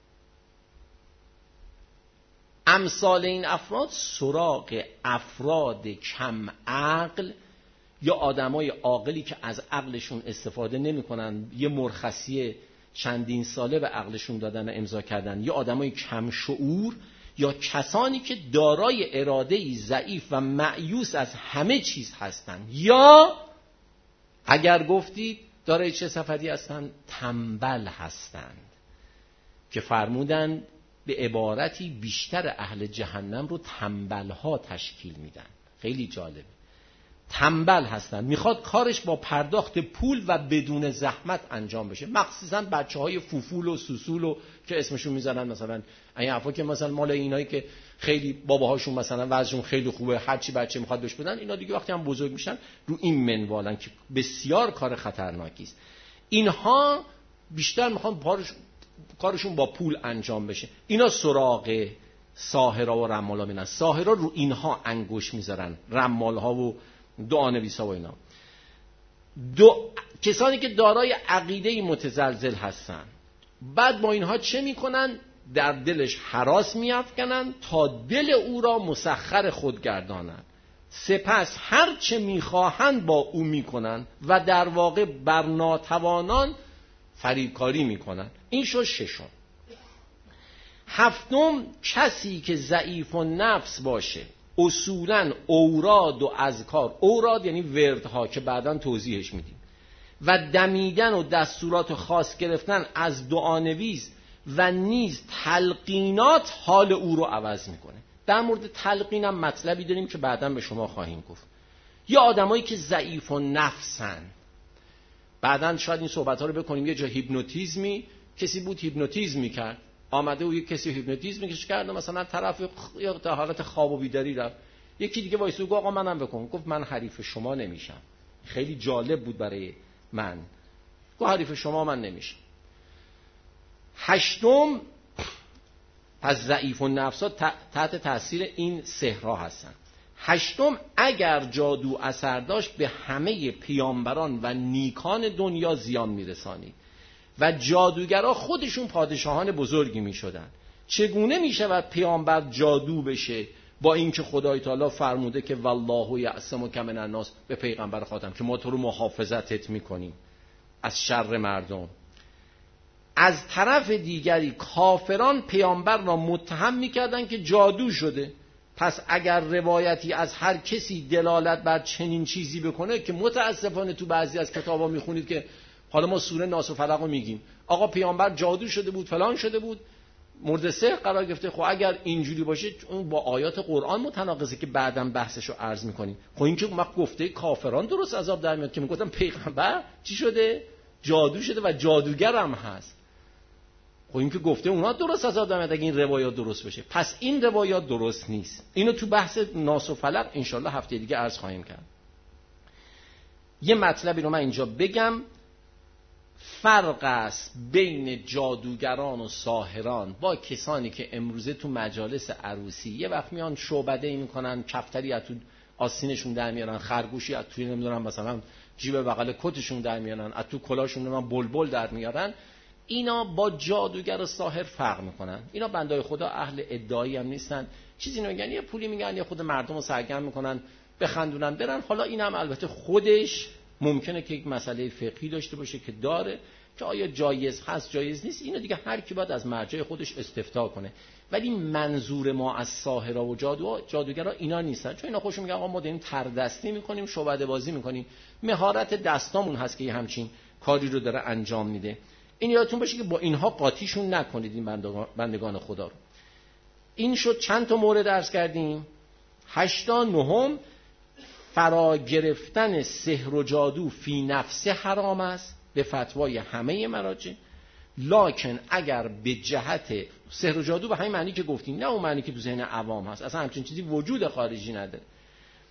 امثال این افراد سراغ افراد کم عقل یا آدمای عاقلی که از عقلشون استفاده نمی‌کنن، یه مرخصی چندین ساله به عقلشون دادن و امضا کردن، یا آدمای کم شعور، یا کسانی که دارای اراده‌ای ضعیف و مأیوس از همه چیز هستن، یا اگر گفتید دارای چه صفتی هستن؟ تنبل هستند، که فرمودن به عبارتی بیشتر اهل جهنم رو تنبل‌ها تشکیل میدن. خیلی جالبه. تنبل هستن، میخواد کارش با پرداخت پول و بدون زحمت انجام بشه، مخصوصا بچه‌های فوفول و سوسول و که اسمشون میذارن، مثلا این حرفا که مثلا مال اینایی که خیلی باباهاشون مثلا وضعشون خیلی خوبه، هر چی بچه میخواد بهش بدن، اینا دیگه وقتی هم بزرگ میشن رو این منوالن که بسیار کار خطرناکی است. اینها بیشتر میخوان کارشون با پول انجام بشه. اینا سراغ ساحرا و رمالا میرن. ساحرا رو اینها انگوش میذارن، رمالها و دعانویسا و اینا. کسانی که دارای عقیده متزلزل هستن، بعد با اینها چه میکنن؟ در دلش هراس میافکنن تا دل او را مسخر خود گردانند، سپس هر چه میخواهند با او میکنن و در واقع بر ناتوانان فریبکاری میکنن. این شد ششم. هفتم، کسی که ضعیف النفس باشه، اصولاً اوراد و اذکار، اوراد یعنی وردها که بعداً توضیحش میدیم، و دمیدن و دستورات خاص گرفتن از دعانویس و نیز تلقینات حال او رو عوض میکنه. در مورد تلقین هم مطلبی داریم که بعداً به شما خواهیم گفت. یا آدمایی که ضعیف النفسن، بعداً شاید این صحبت‌ها رو بکنیم. یه جا هیپنوتیزمی، کسی بود هیپنوتیزم میکرد، آمده و یک کسی هیپنوتیزمش کرد، مثلا طرف یا در حالت خواب و بیداری رفت، یکی دیگه وایسو گفت آقا منم بکن، گفت من حریف شما نمیشم. خیلی جالب بود برای من، گفت حریف شما من نمیشم. هشتم، پس ضعیف النفس‌ها تحت تاثیر این سحرها هستن. هشتم، اگر جادو اثر داشت به همه پیامبران و نیکان دنیا زیان میرسانید و جادوگرها خودشون پادشاهان بزرگی می شدن. چگونه می شود پیامبر جادو بشه با اینکه خدای تعالی فرموده که والله یعصمک من الناس، به پیغمبر خاتم که ما تو رو محافظتت می کنیم از شر مردم. از طرف دیگری کافران پیامبر را متهم می کردن که جادو شده. پس اگر روایتی از هر کسی دلالت بر چنین چیزی بکنه، که متاسفانه تو بعضی از کتابا می خونید که حالا ما سوره ناس و فلق رو میگیم، آقا پیامبر جادو شده بود، فلان شده بود، مورد سحر قرار گرفته. خب اگر اینجوری باشه اون با آیات قرآن متناقضه که بعداً بحثشو عرض میکنیم. خب این که ما گفته کافران درست عذاب در میاد، که میگفتن پیغمبر چی شده؟ جادو شده و جادوگر هم هست. خب این که گفته اونا درست عذاب در میاد اگه این روایات درست بشه. پس این روایات درست نیست. اینو تو بحث ناس و فلق انشالله هفته دیگه عرض خواهیم کرد. یه مطلبی رو من اینجا بگم. فرق است بین جادوگران و ساحران با کسانی که امروزه تو مجالس عروسی یه وقت میان شعبده‌ای میکنن، کفتری از تو آستینشون در میارن، خرگوشی از توی نمیدونم مثلا جیب بغل کتشون در میارن، از تو کلاشون نمیدونم بلبل در میارن. اینا با جادوگر و ساحر فرق میکنن. اینا بندای خدا اهل ادعایی هم نیستن، چیزی نمیگن، یه پولی میگن، یا خود مردم رو سرگرم میکنن بخندونن برن. حالا این هم البته خودش ممکنه که یک مسئله فقهی داشته باشه که داره که آیا جایز هست جایز نیست، اینو دیگه هر کی باید از مرجع خودش استفتاء کنه. ولی منظور ما از ساحرها و جادوگرها اینا نیستن، چون اینا خودشون میگن آقا ما داریم تردستی میکنیم، شعبده بازی میکنیم، مهارت دستامون هست که همچین کاری رو داره انجام میده. این یادتون باشه که با اینها قاطیشون نکنید این بندگان خدا رو. این شد چند تا مورد عرض کردیم. 8. 9. فرا گرفتن سحر و جادو فی نفسه حرام است به فتوای همه مراجع، لکن اگر به جهت سحر و جادو به همین معنی که گفتیم، نه اون معنی که تو ذهن عوام هست، اصلا همچین چیزی وجود خارجی نداره،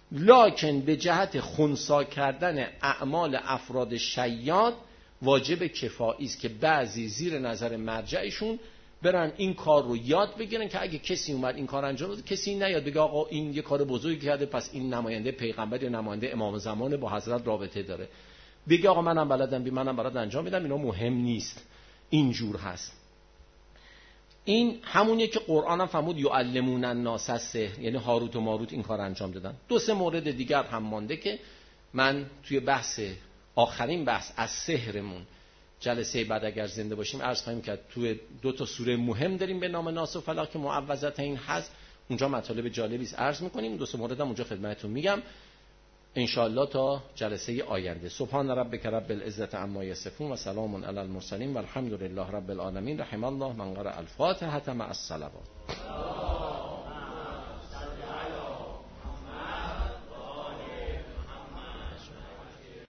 لکن به جهت خنثی کردن اعمال افراد شیاد واجب کفایی است که بعضی زیر نظر مرجعشون برن این کار رو یاد بگیرن که اگه کسی اومد این کار انجام بده، کسی نیاد بگه آقا این یه کار بزرگی کرده پس این نماینده پیغمبر یا نماینده امام زمان با حضرت رابطه داره، بگه آقا منم بلدم منم بلد انجام میدم، اینا مهم نیست. اینجور هست. این همونیه که قرآن هم فرمود یعلمون الناس السحر، یعنی هاروت و ماروت این کار انجام دادن. 2-3 مورد دیگر هم مانده که من توی بحث آخرین بحث از سحرمون جلسه بعد اگر زنده باشیم عرض خواهیم کرد. توی 2 سوره مهم داریم به نام ناس و فلق که معوذتین هست، اونجا مطالب جالبی است عرض می‌کنیم. 2 مورد هم اونجا خدمتتون میگم ان شاء الله تا جلسه آینده. سبحان ربک رب العزة عما یصفون و سلام علی المرسلین و الحمد لله رب العالمین. رحم الله من قرأ الفاتحه مع الصلوات.